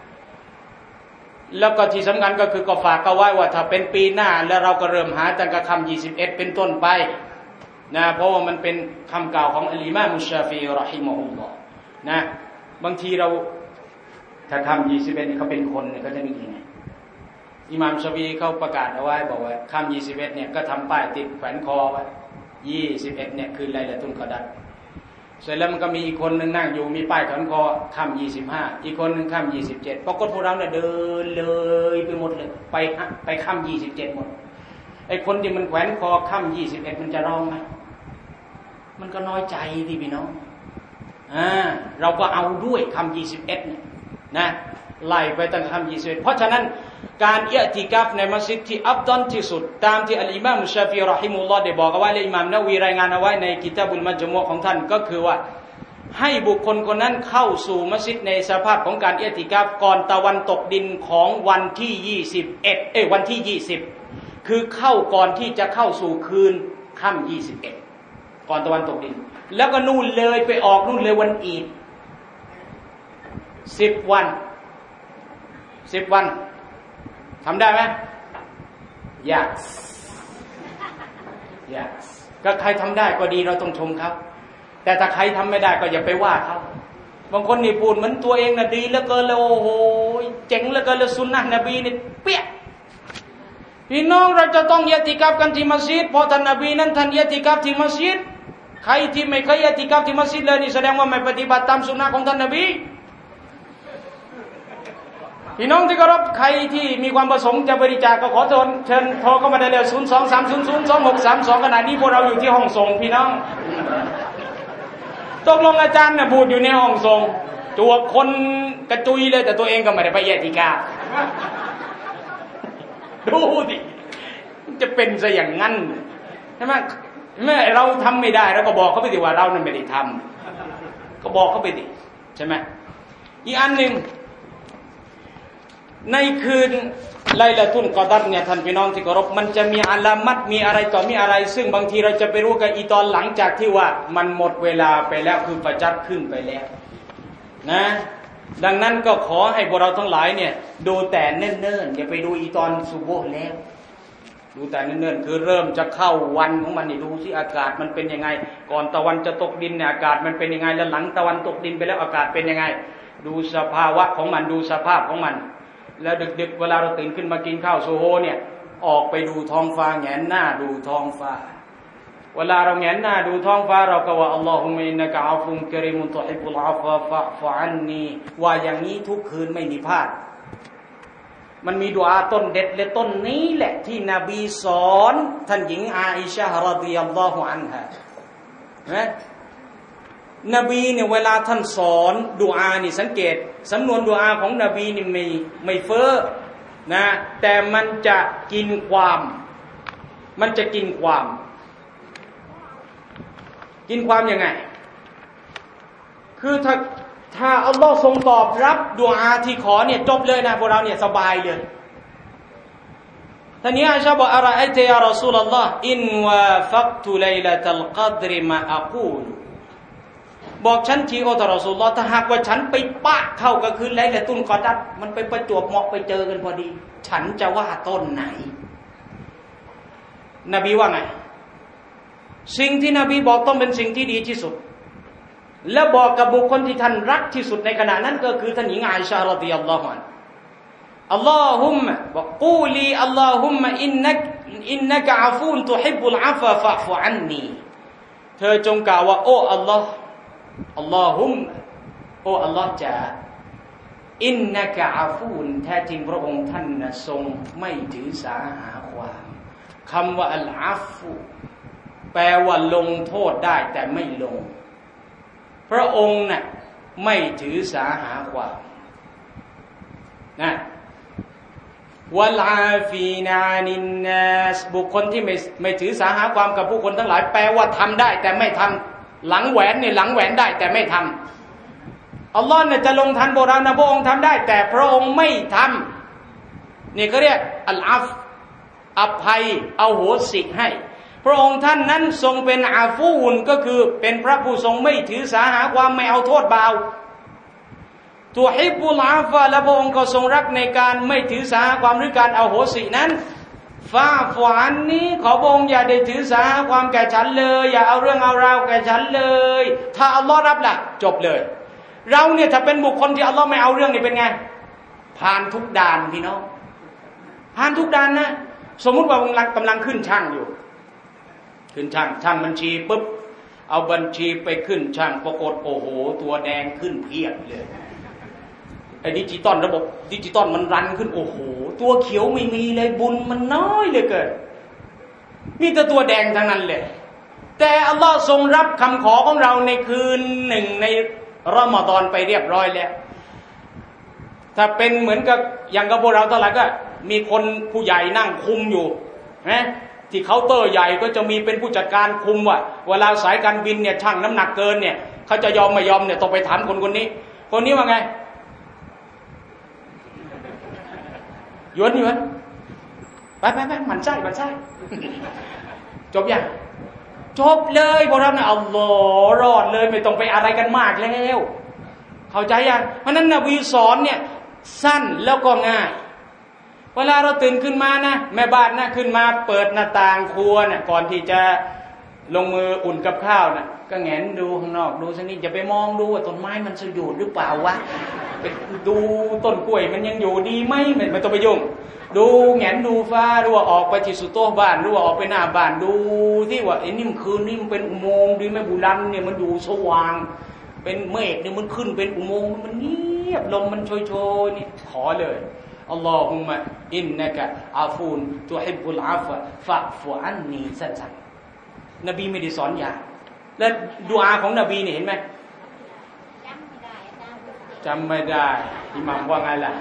แล้วก็ที่สำคัญก็คือก็ฝากเอาไว้ว่าถ้าเป็นปีหน้าแล้วเราก็เริ่มหาตั้งแต่ค่ำ21เป็นต้นไปนะเพราะว่ามันเป็นคำกล่าวของอัลอิมามชาฟิอีเราะฮิมะฮุลลอฮ์นะบางทีเราถ้าค่ำ21นี่เขาเป็นคนเนี่ยก็จะนึกยังไงอิหม่ามชาฟิอีเขาประกาศเอาไว้บอกว่าค่ำ21เนี่ยก็ทำป้ายติดแขวนคอไว้21เนี่ยคือไลลาตุลกอดรเสร็จแล้วมันก็มีอีกคนนึงนั่งอยู่มีป้ายแขวนคอค่ำ25อีกคนนึงค่ำ27ปรากฏพวกเราเนี่ยเดินเลยไปหมดเลยไปค่ำ27หมดไอ้คนที่มันแขวนคอค่ำ21มันจะร้องไหมมันก็น้อยใจดิพี่น้องเราก็เอาด้วยค่ำ21เนี่ยนะไล่ไปตั้งค่ำ21เพราะฉะนั้นการอิอ์ติกาฟในมัสยิดที่อัฟฎอลที่สุดตามที่อัลอิมามชาฟิอีเราะฮิมุลลอฮ์ได้บอกเอาไว้และอิหม่ามนะวีรายงานเอาไว้ในกิตาบุลมัจมูอ์ของท่านก็คือว่าให้บุคคลคนนั้นเข้าสู่มัสยิดในสภาพของการอิอ์ติกาฟก่อนตะวันตกดินของวันที่21วันที่20คือเข้าก่อนที่จะเข้าสู่คืนค่ำ21ก่อนตะวันตกดินแล้วก็นู่นเลยไปออกนู่นเลยวันอีด10 วันทำได้ไหมยากก็ใครทำได้ก็ดีเราต้องชมเขาแต่ถ้าใครทำไม่ได้ก็อย่าไปว่าเขาบางคนนี่พูดเหมือนตัวเองน่ะดีเหลือเกินเลยโอ้โหเจ๋งเหลือเกินเลยซุนนะห์นบีนี่เปี้ยพี่น้องเราจะต้องอิอ์ติกาฟกันที่มัสยิดเพราะท่านนบีนั้นท่านอิอ์ติกาฟที่มัสยิดใครที่ไม่เคยอิอ์ติกาฟที่มัสยิดเลยนี่แสดงว่าไม่ปฏิบัติตามสุนนะห์ของท่านนบีพี่น้องที่เคารพใครที่มีความประสงค์จะบริจาคก็ขอเชิญโทรเข้ามาได้เลย023002632ขณะนี้พวกเราอยู่ที่ห้องส่งพี่น้องตกลงอาจารย์น่ะพูดอยู่ในห้องส่งตัวคนกระจุยเลยแต่ตัวเองก็ไม่ได้ไปอิอ์ติกาฟดูดิจะเป็นซะอย่างนั้นใช่ไหมแม่เราทำไม่ได้เราก็บอกเขาไปดิว่าเรานั้นไม่ได้ทำก็บอกเขาไปดิใช่ไหมอีกอันหนึ่งในคืนไลลาตุลกอดรเนี่ยท่านพี่น้องที่เคารพมันจะมีอะลามัตมีอะไรต่อมีอะไรซึ่งบางทีเราจะไปรู้กันอีตอนหลังจากที่ว่ามันหมดเวลาไปแล้วคือฟัจรขึ้นไปแล้วนะดังนั้นก็ขอให้พวกเราทั้งหลายเนี่ยดูแต่เนิ่นๆอย่าไปดูอีตอนซุบฮ์แล้วดูแต่เนิ่นๆคือเริ่มจะเข้าวันของมันนี่ดูสิอากาศมันเป็นยังไงก่อนตะวันจะตกดินเนี่ยอากาศมันเป็นยังไงแล้วหลังตะวันตกดินไปแล้วอากาศเป็นยังไงดูสภาวะของมันดูสภาพของมันแล้วดึกๆเวลาเราตื่นขึ้นมากินข้าวโซโฮเนี่ยออกไปดูท้องฟ้าแงนหน้าดูท้องฟ้าเวลาเราแงนหน้าดูท้องฟ้าเราก็ว่าอัลลอฮุมะอินนะกะอาฟุนกะรีมุนตุฮิบบุลอาฟะฟะฟะอันนีว่าอย่างนี้ทุกคืนไม่มีพลาดมันมีดุอาต้นเด็ดและต้นนี้แหละที่นบีสอนท่านหญิงอาอิชะฮ์รอฎิยัลลอฮุอันฮานะนบีเนี่ยเวลาท่านสอนดุอานี่สังเกตสำนวนดุอาของนบีนี่ไม่เฟ้อนะแต่มันจะกินความยังไงคือถ้าอัลลอฮ์ทรงตอบรับดุอาที่ขอเนี่ยจบเลยนะพวกเราเนี่ยสบายเลยท่านนี้อาชาบอกอะไรไอ้เตยารอซูลอัลลอฮ์อินวาฟักตุไลละตัลกัดริมาอะกูลบอกฉันทีโอตรอซูลลอฮ์ถ้าหากว่าฉันไปปะเข้าก็คือไลละตุลกอดัรมันไปประจวบเหมาะไปเจอกันพอดีฉันจะว่าต้นไหนนบีว่าไงสิ่งที่นบีบอกต้องเป็นสิ่งที่ดีที่สุดและบอกกับบุคคลที่ท่านรักที่สุดในขณะนั้นก็คือท่านหญิงอาอิชะฮ์รอฎิยัลลอฮุอันฮาอัลลอฮุมมะบอกกูลีอัลลอฮุมมะอินนะกะอาฟูนตุฮิบบุลอาฟะฟะฟุอันนีเธอจงกล่าวว่าโอ้อัลลอฮ์อัลลอฮุมโอ้อัลลอฮ์จ๋าอินนะกะอาฟูนแท้จริงพระองค์ท่านนะทรงไม่ถือสาหาความคำว่าอัลอาฟูแปลว่าลงโทษได้แต่ไม่ลงพระองค์น่ะไม่ถือสาหาความนะวัลอาฟีนานินนัสบุคคลที่ไม่ถือสาหาความกับผู้คนทั้งหลายแปลว่าทำได้แต่ไม่ทำหลังแหวนเนี่ยหลังแหวนได้แต่ไม่ทำอัลลอฮ์เนี่ยจะลงทันโบราณนะพระองค์ทำได้แต่พระองค์ไม่ทำนี่ก็เรียกอัลอาฟอภัยเอาโหสิให้พระองค์ท่านนั้นทรงเป็นอาฟูนก็คือเป็นพระผู้ทรงไม่ถือสาหาความไม่เอาโทษเบาตุฮิบบุลอาฟะและพระองค์ก็ทรงรักในการไม่ถือสาหาความหรือการเอาโหสินั้นฟาฟุอันนี้ขอพระองค์อย่าได้ถือสาหาความแก่ฉันเลยอย่าเอาเรื่องเอาราวแก่ฉันเลยถ้าอัลลอฮ์รับล่ะจบเลยเราเนี่ยถ้าเป็นบุคคลที่อัลลอฮ์ไม่เอาเรื่องนี่เป็นไงผ่านทุกด่านพี่น้องผ่านทุกด่านนะสมมุติว่ากำลังขึ้นช่างอยู่ขึ้นช่างบัญชีปุ๊บเอาบัญชีไปขึ้นช่างปรากฏโอ้โหตัวแดงขึ้นเพียบเลยไอ้ดิจิตอลระบบดิจิตอลมันรันขึ้นโอ้โหตัวเขียวไม่มีเลยบุญมันน้อยเหลือเกินมีแต่ตัวแดงทั้งนั้นเลยแต่อัลลอฮ์ทรงรับคำขอของเราในคืนหนึ่งในรอมฎอนไปเรียบร้อยแล้วถ้าเป็นเหมือนกับอย่างกับพวกเราเท่าไหร่ก็มีคนผู้ใหญ่นั่งคุมอยู่นะที่เคาน์เตอร์ใหญ่ก็จะมีเป็นผู้จัดการคุมว่าเวลาสายการบินเนี่ยชั่งน้ำหนักเกินเนี่ยเขาจะยอมไม่ยอมเนี่ยต้องไปถามคนนี้ว่าไงหยวนไปมันใช่จบยังจบเลยพวกเราเนี่ยอัลลอฮ์รอดเลยไม่ต้องไปอะไรกันมากแล้วเข้าใจยังเพราะนั้นนบีสอนเนี่ยสั้นแล้วก็ง่ายเวลาเราตื่นขึ้นมานะแม่บ้านนะขึ้นมาเปิดหน้าต่างครัวเนี่ยก่อนที่จะลงมืออุ่นกับข้าวนะก็แงนดูข้างนอกดูสักนิดอย่าไปมองดูว่าต้นไม้มันสยุดหรือเปล่าวะไปดูต้นกล้วยมันยังอยู่ดีไหมไม่ต้องไปยุ่งดูแงนดูฟ้าดูว่าออกไปที่สุดโต๊ะบ้านดูว่าออกไปหน้าบ้านดูที่ว่าไอ้นี่มันคืนนี่มันเป็นอุโมงค์ดีไหมบุรันเนี่ยมันอยู่สว่างเป็นเมฆเนี่ยมันขึ้นเป็นอุโมงค์มันเงียบลมมันโชยๆนี่ขอเลยอัลลอฮุมะอินนะกะอาฟูนตุฮิบบุลอาฟะฟะฟุอันนีสั้นๆนบีไม่ได้สอนยาวและดุอาของนบีนี่เห็นไหมจำไม่ได้อิหม่ามว่าไงล่ะ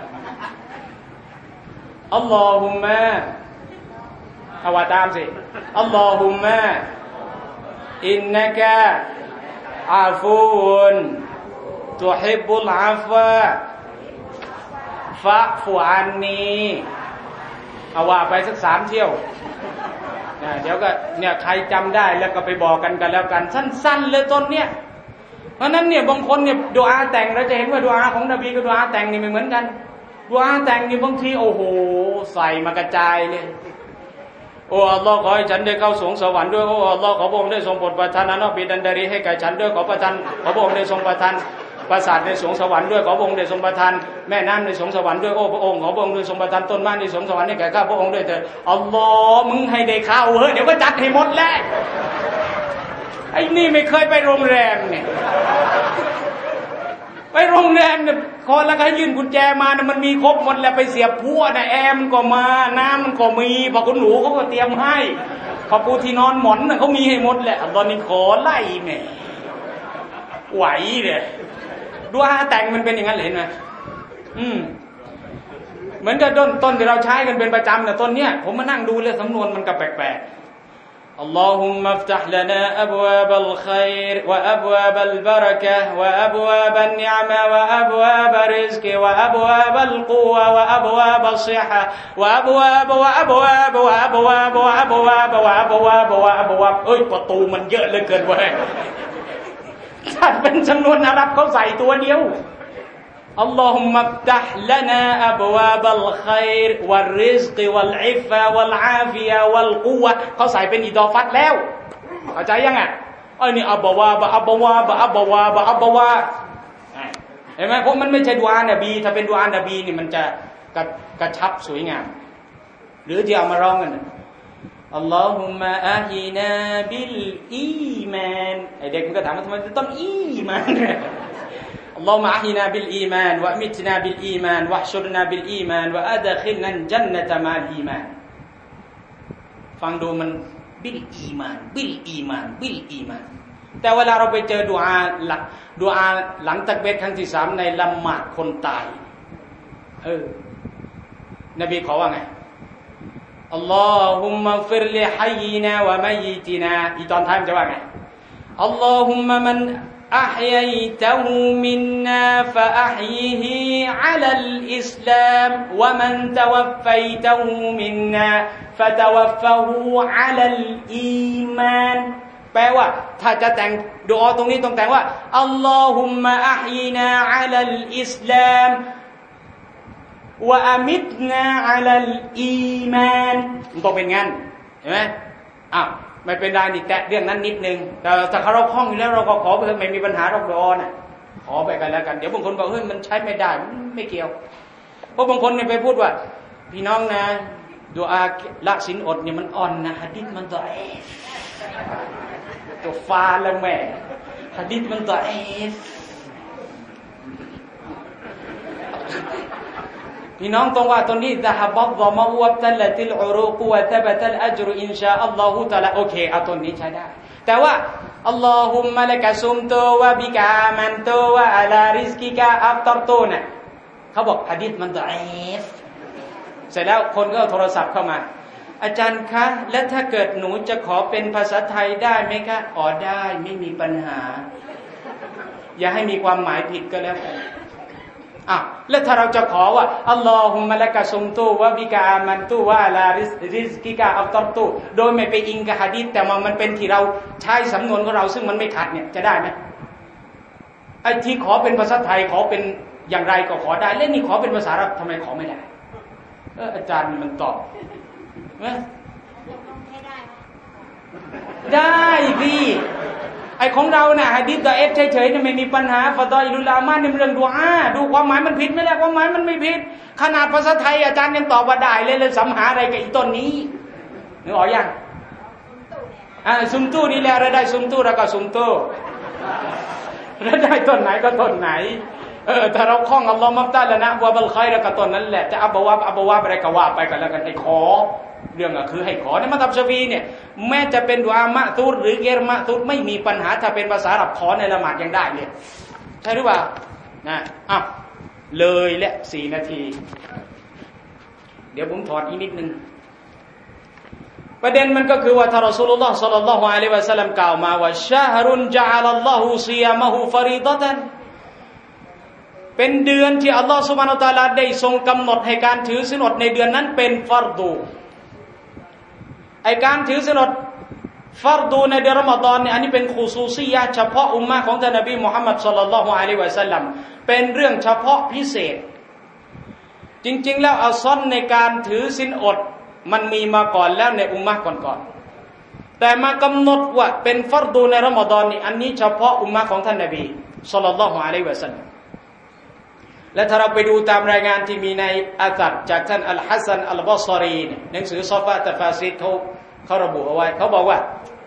อัลลอฮุมะเอาว่าตามสิอัลลอฮุมะอินนะกะอาฟูนตุฮิบบุลอาฟะฟะฟุอันนีเอาว่าไปสัก3 เที่ยวเดี๋ยวก็เนี่ยใครจำได้แล้วก็ไปบอกกันแล้วกันสั้นๆเลยต้นเนี่ยเพราะนั้นเนี่ยบางคนเนี่ยดุอาแต่งเราจะเห็นว่าดุอาของนบีกับดุอาแต่งนี่ไม่เหมือนกันดุอาแต่งนี่บางทีโอ้โหใส่มากระจายเลยโอ้อัลลอฮ์ขอให้ฉันได้เข้าสวงสวรรค์ด้วยโอ้อัลลอฮ์ขอพระองค์ได้ทรงโปรดประทานอานาบิดันดารีให้แก่ฉันด้วยขอพระองค์ได้ทรงประทานปราสาทในสวงสวรรค์ด้วยขอพระองค์ได้ทรงประทานแม่น้ำในสวงสวรรค์ด้วยโอ้พระองค์ขอพระองค์ได้ทรงประทานต้นไม้ในสวงสวรรค์ให้แก่ข้าพระองค์ด้วยเถิดอัลลอฮ์มึงให้ได้เข้าเฮ้ยเดี๋ยวก็จัดให้หมดแล้วไอ้นี่ไม่เคยไปโรงแรมเนี่ยไปโรงแรมเนี่ยคนแล้วก็ให้ยื่นกุญแจมาเนี่ยมันมีครบหมดแล้วไปเสียบพั่วนะแอร์มันก็มาน้ำมันก็มีพอคุณหนูเขาก็เตรียมให้พอปูที่นอนหมอนเขามีให้หมดแหละตอนนี้ขอไล่แม่ไหวเลยดูอาแต่งมันเป็นอย่างนั้นเห็นไหมเหมือนกับต้นที่เราใช้กันเป็นประจำเนี่ยต้นเนี้ยผมมานั่งดูเลยสำนวนมันก็แปลกاللهم افتح لنا أبواب الخير وأبواب البركة وأبواب النعمة وأبواب الرزق وأبواب القوة وأبواب الصحة وأبوابเอ้ยประตูมันเยอะเหลือเกินเว้ยถ้าเป็นจำนวนอาหรับเขาใส่ตัวเดียวاللهم افتح لنا أبواب الخير والرزق والعفة والعافية والقوة เขาใส่เป็นอิดอฟัตแล้วเข้าใจยังไงไอ้นี่อับบาวาเห็นไหมเพราะมันไม่ใช่ดุอานะบีถ้าเป็นดุอานะบีนี่มันจะกระชับสวยงามหรือที่เอามาร้องกันอัลลอฮุมะอาฮีนาบิลอีมานไอ้เด็กมันก็ถามว่าทำไมต้องอีมานاللهم أحينا بالإيمان وأمتنا بالإيمان واحشرنا بالإيمان وأدخلنا الجنة مع الإيمان ฟังดูมันบิลอีมานแต่เวลาเราไปเจอดุอาหลังตักบีรครั้งที่3ในละหมาดคนตายนบีขอว่าไงอัลลอฮุมมะฟิรลิฮัยยินา وميتنا อีตอนท้ายมันจะว่าไงอัลลอฮุมมะมันأحييته منا فأحيه على الإسلام ومن توفيته منا فتوفه على الإيمان แปลว่าถ้าจะแต่งดุอาตรงนี้ต้องแต่งว่าอัลลอฮุมมะอะฮีนาอะลัลอิสลามวะอะมิตนาอะลัลอีมานมันต้องเป็นงั้นเห็นไหมไม่เป็นไรนี่แตะเรื่องนั้นนิดนึงแต่ถ้าเราคล่องอยู่แล้วเราก็ขอไปไม่มีปัญหาเราดุอาน่ะขอไปกันแล้วกันเดี๋ยวบางคนบอกเฮ้ยมันใช้ไม่ได้มันไม่เกี่ยวเพราะบางคนเนี่ยไปพูดว่าพี่น้องนะดุอาละศีลอดเนี่ยมันอ่อนนะหะดีษมันดออีฟตัวฟ้าแล้วแม่หะดีษมันดออีฟพี่น้องต้องว่าตรงนี้ซะฮะบัตฎอมะวับตัลติลอุรูกวะตะบะตัลอัจรอินชาอัลลอฮุตะอาลาโอเคเอาตรงนี้ใช้ได้แต่ว่าอัลลอฮุมมะละกะซุมตุวะบิกะอามันตุวะอะลาริซกิกะอัฟตัรตุนะเขาบอกหะดีษมันดออีฟเสร็จแล้วคนก็โทรศัพท์เข้ามาอาจารย์คะแล้วถ้าเกิดหนูจะขอเป็นภาษาไทยได้ไหมคะอ๋อได้ไม่มีปัญหาอย่าให้มีความหมายผิดก็แล้วกันแล้วถ้าเราจะขอว่าอัลลอฮุมมะละกะซุมตุวะบิกะอามันตุวะอะลาริซกิกะอัฟตัรตุโดยไม่ไปอิงกับหะดีษแต่มันเป็นที่เราใช้สำนวนของเราซึ่งมันไม่ขัดเนี่ยจะได้ไหมไอ้ที่ขอเป็นภาษาไทยขอเป็นอย่างไรก็ขอได้แล้วนี่ขอเป็นภาษาอาหรับทำไมขอไม่ได้อาจารย์มันตอบได้พี่ไอของเราน่ะหะดีษดออีฟเฉยๆเนี่ยไม่มีปัญหาฟะฎออิลุลอามาลเนี่ยเรื่องดุอาดูความหมายมันผิดไหมล่ะความหมายมันไม่ผิดขนาดภาษาไทยอาจารย์ยังตอบว่าได้เลยสัมหาอะไรกับอีต้นนี้นึกออกยังซุมตู้นี่แหละเราได้ซุมตู้เราก็ซุมตู้แล้วได้ต้นไหนก็ต้นไหนถ้าเราคล่องอัลลอฮฺมัฟตะละนะวะบัลค็อยรก็ต้นนั้นแหละจะอับบาวาอะไรก็ว่าไปกันแล้วกันให้ขอเรื่องก็คือให้ขอในมัธยมชาฟีเนี่ยแม้จะเป็นดุอามะตูรหรือเกรมะตูรไม่มีปัญหาถ้าเป็นภาษาอาหรับขอในละหมาดยังได้เลยใช่หรือเปล่านะเลยและ4 นาทีเดี๋ยวผมถอดอีกนิดนึงประเด็นมันก็คือว่าท่านรอซูลุลลอฮ์ศ็อลลัลลอฮุอะลัยฮิวะซัลลัมกล่าวมาว่าชะฮรุนญะอะลัลลอฮุซิยามะฮูฟะรีฎะตันเป็นเดือนที่อัลลอฮฺซุบฮานะฮูวะตะอาลาได้ทรงกำหนดให้การถือศีลอดในเดือนนั้นเป็นฟัรดูไอการถือศีลอดฟัรดูในเดือนรอมฎอนเนี่ยอันนี้เป็นขุซูซียะห์เฉพาะอุมมะของท่านนบีมุฮัมมัดศ็อลลัลลอฮุอะลัยฮิวะซัลลัมเป็นเรื่องเฉพาะพิเศษจริงๆแล้วอัลซอนในการถือศีลอดมันมีมาก่อนแล้วในอุมมะห์ก่อนๆแต่มากำหนดว่าเป็นฟัรดูในรอมฎอนนี่อันนี้เฉพาะอุมมะห์ของท่านนบีศ็อลลัลลอฮุอะลัยฮิวะซัลลัมและถ้าเราไปดูตามรายงานที่มีในอะซัรจากท่านอัลฮัสซันอัลบอศรีหนังสือซอฟาตะฟาซิรเขาระบุเอาไว้เขาบอกว่า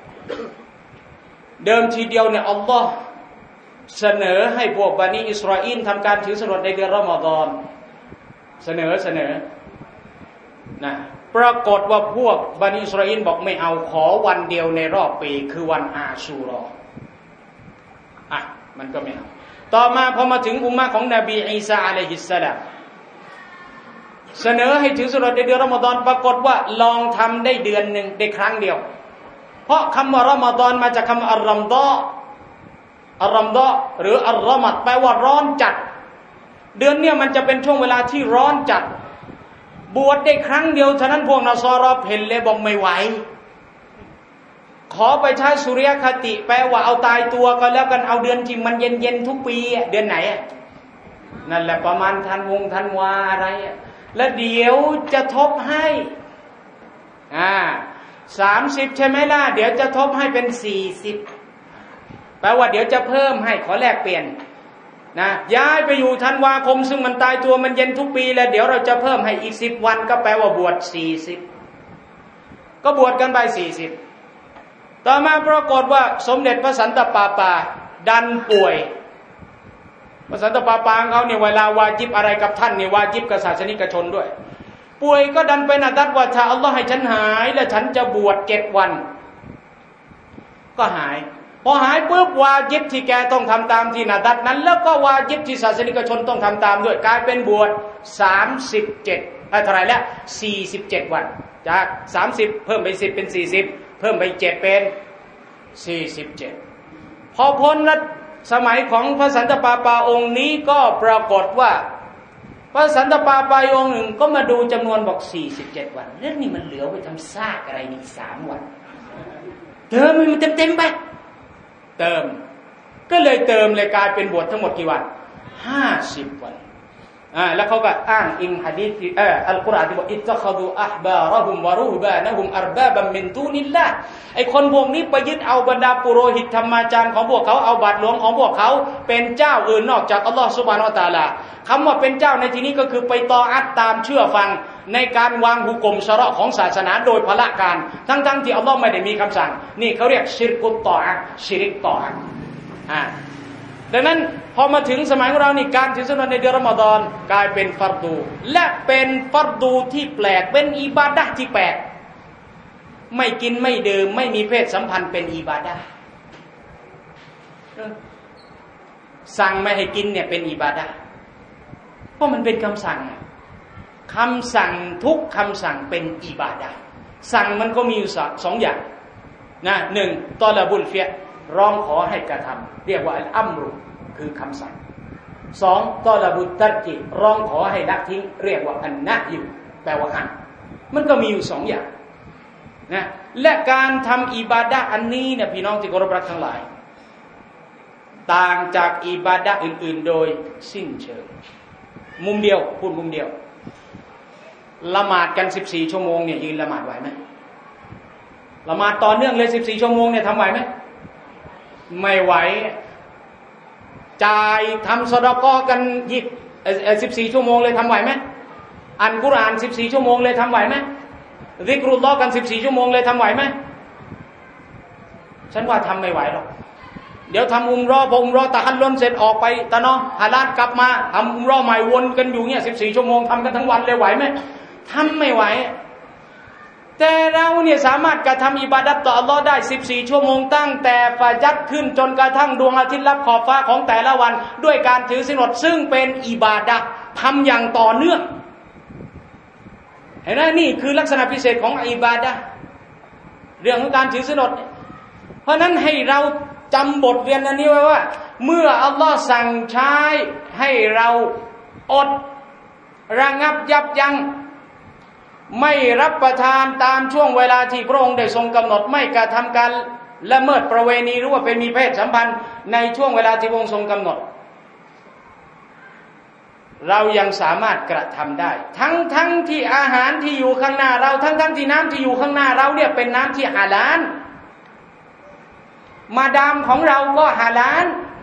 เดิมทีเดียวเนี่ยอัลลอฮ์เสนอให้พวกบันิอิสราเอลทำการถือศีลอดในเดือนรอมฎอนเสนอนะปรากฏว่าพวกบันิอิสราเอลบอกไม่เอาขอวันเดียวในรอบปีคือวันอาชูรอมันก็ไม่เอาต่อมาพอมาถึงอุมมะห์ของนบีอีสาอะลัยฮิสสลามเสนอให้ถือศีลอดในเดือนรอมฎอนปรากฏว่าลองทำได้เดือนนึงได้ครั้งเดียวเพราะคำว่ารอมฎอนมาจากคำอัลรอมฎอหรืออัลรอมัดแปลว่าร้อนจัดเดือนเนี่ยมันจะเป็นช่วงเวลาที่ร้อนจัดบวชได้ครั้งเดียวฉะนั้นพวกนอซอรอเห็นเลยบอกไม่ไหวขอไปใช้สุริยคติแปลว่าเอาตายตัวก็แล้วกันเอาเดือนที่มันเย็นทุกปีเดือนไหนนั่นแหละประมาณธันวาอะไรแล้วเดี๋ยวจะทบให้30ใช่ไหมล่ะเดี๋ยวจะทบให้เป็น40แปลว่าเดี๋ยวจะเพิ่มให้ขอแลกเปลี่ยนนะย้ายไปอยู่ธันวาคมซึ่งมันตายตัวมันเย็นทุกปีแล้วเดี๋ยวเราจะเพิ่มให้อีก10วันก็แปลว่าบวช40ก็บวชกันไป40ต่อมาปรากฏว่าสมเด็จพระสันตะปาปาดันป่วยพระสันตะปาปาเขาเนี่ยเวลาวาญิบอะไรกับท่านเนี่ยวาญิบกับศาสนิกชนด้วยป่วยก็ดันไปนัดว่าถ้าอัลลอฮ์ให้ฉันหายแล้วฉันจะบวช7วันก็หายพอหายปุ๊บวาญิบที่แกต้องทำตามที่นัดนั้นแล้วก็วาญิบที่ศาสนิกชนต้องทำตามด้วยกลายเป็นบวช37เท่าไหร่แล้ว47วันจาก30เพิ่มไป10เป็น40เพิ่มไป7เป็น47พอพ้นแล้วสมัยของพระสันตะปาปาองค์นี้ก็ปรากฏว่าพระสันตะปาปาองค์หนึ่งก็มาดูจำนวนบอก47วันแล้วนี่มันเหลือไว้ทำซากอะไรนี่3วันเติมมันเต็มไปเติมก็เลยเติมเลยกลายเป็นบวชทั้งหมดกี่วัน50วันแล้วเขาก็อ้างอิงหะดีษอัลกุรอานที่บอกอิตตะคอดูอะห์บาระฮุมวะรูฮบานะฮุมอัรบาบัมมินดูนิลลาห์ไอ้คนพวกนี้ไปยึดเอาบรรดาปุโรหิตธรรมาจารย์ของพวกเขาเอาบาทหลวงของพวกเขาเป็นเจ้าอื่นนอกจากอัลลอฮฺซุบฮานะฮูวะตะอาลาคำว่าเป็นเจ้าในที่นี้ก็คือไปตออัตตามเชื่อฟังในการวางหุกมชะเราะห์ของศาสนาโดยพละการทั้งที่อัลลอฮ์ไม่ได้มีคำสั่งนี่เขาเรียกชิรกุตตออะห์ชิริกตออะห์ดังนั้นพอมาถึงสมัยของเรานี่การถือศีลในเดือนรอมฎอนกลายเป็นฟัรดูและเป็นฟัรดูที่แปลกเป็นอิบาดะห์ที่แปลกไม่กินไม่ดื่มไม่มีเพศสัมพันธ์เป็นอิบาดะห์สั่งไม่ให้กินเนี่ยเป็นอิบาดะห์เพราะมันเป็นคำสั่งทุกคำสั่งเป็นอิบาดะห์สั่งมันก็มีอยู่2อย่างนะ1ตอละบุลเฟียร้องขอให้กระทำเรียกว่าอัลอัมรุคือคำสั่ง2ตอละบุตตัรกิร้องขอให้ละทิ้งเรียกว่าอันนะฮิแปลว่าห้ามมันก็มีอยู่2อย่างนะและการทำอิบาดะห์อันนี้เนี่ยพี่น้องที่เคารพรักทั้งหลายต่างจากอิบาดะห์อื่นๆโดยสิ้นเชิงมุมเดียวพูดมุมเดียวละหมาดกัน14ชั่วโมงเนี่ยยืนละหมาดไหวไหมละหมาดต่อเนื่องเลย14ชั่วโมงเนี่ยทำไหวไหมไม่ไหวจ่ายทำซอดาเกาะกัน14ชั่วโมงเลยทำไหวไหมอ่านกุรอาน14ชั่วโมงเลยทำไหวไหมซิกรุลลอฮ์กัน14ชั่วโมงเลยทำไหวไหมฉันว่าทำไม่ไหวหรอกเดี๋ยวทำอุมเราะห์พออุมเราะห์ตะฮัลลุลเสร็จออกไปตะเนาะฮาลาลกลับมาทำอุมเราะห์ใหม่วนกันอยู่เนี่ย14ชั่วโมงทำกันทั้งวันเลยไหวไหมทำไม่ไหวแต่เราเนี่ยสามารถกระทำอิบาดัตต่ออัลลอฮ์ได้14ชั่วโมงตั้งแต่ฟะญัรขึ้นจนกระทั่งดวงอาทิตย์ลับขอบฟ้าของแต่ละวันด้วยการถือศีลอดซึ่งเป็นอิบาดะห์ทำอย่างต่อเนื่องเห็นไหมนี่คือลักษณะพิเศษของอิบาดะห์เรื่องของการถือศีลอดเพราะนั้นให้เราจำบทเรียนอันนี้ไว้ว่าเมื่ออัลลอฮ์สั่งใช้ให้เราอดระงับยับยั้งไม่รับประทานตามช่วงเวลาที่พระองค์ได้ทรงกำหนดไม่กระทำการละเมิดประเวณีหรือว่าเป็นมีเพศสัมพันธ์ในช่วงเวลาที่พระองค์ทรงกำหนดเรายังสามารถกระทำได้ทั้งที่อาหารที่อยู่ข้างหน้าเราทั้งที่น้ำที่อยู่ข้างหน้าเราเนี่ยเป็นน้ำที่ฮาลาลมาดามของเราก็ฮาลาล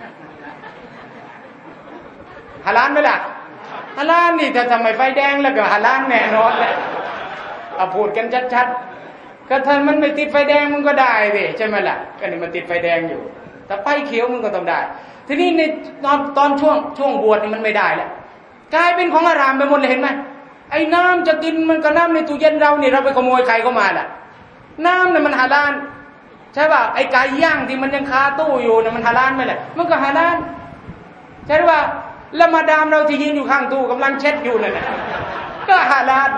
ฮาลาลไหมล่ะฮาลาลนี่ถ้าทำไมไฟแดงแล้วก็ฮาลาลแน่นอนแหละเอาพูดกันชัดๆก็ถ้ามันไม่ติดไฟแดงมันก็ได้ดิใช่ไหมล่ะก็นี่มันติดไฟแดงอยู่แต่ไฟเขียวมันก็ต้องได้ทีนี้ในตอนช่วงบวชนี่มันไม่ได้แล้วกลายเป็นของอารามไปหมดเลยเห็นไหมไอ้น้ำจะกินมันก็น้ำในตู้เย็นเรานี่เราไปขโมยใครเข้ามาล่ะน้ำเนี่ยมันฮาลาลใช่ป่ะไอ้ไก่ย่างที่มันยังคาตู้อยู่เนี่ยมันฮาลาลไหมล่ะมันก็ฮาลาลใช่ป่ะแล้วมาดามเราที่ยืนอยู่ข้างตู้กำลังเช็ดอยู่นั่นแหละก็ฮาลาล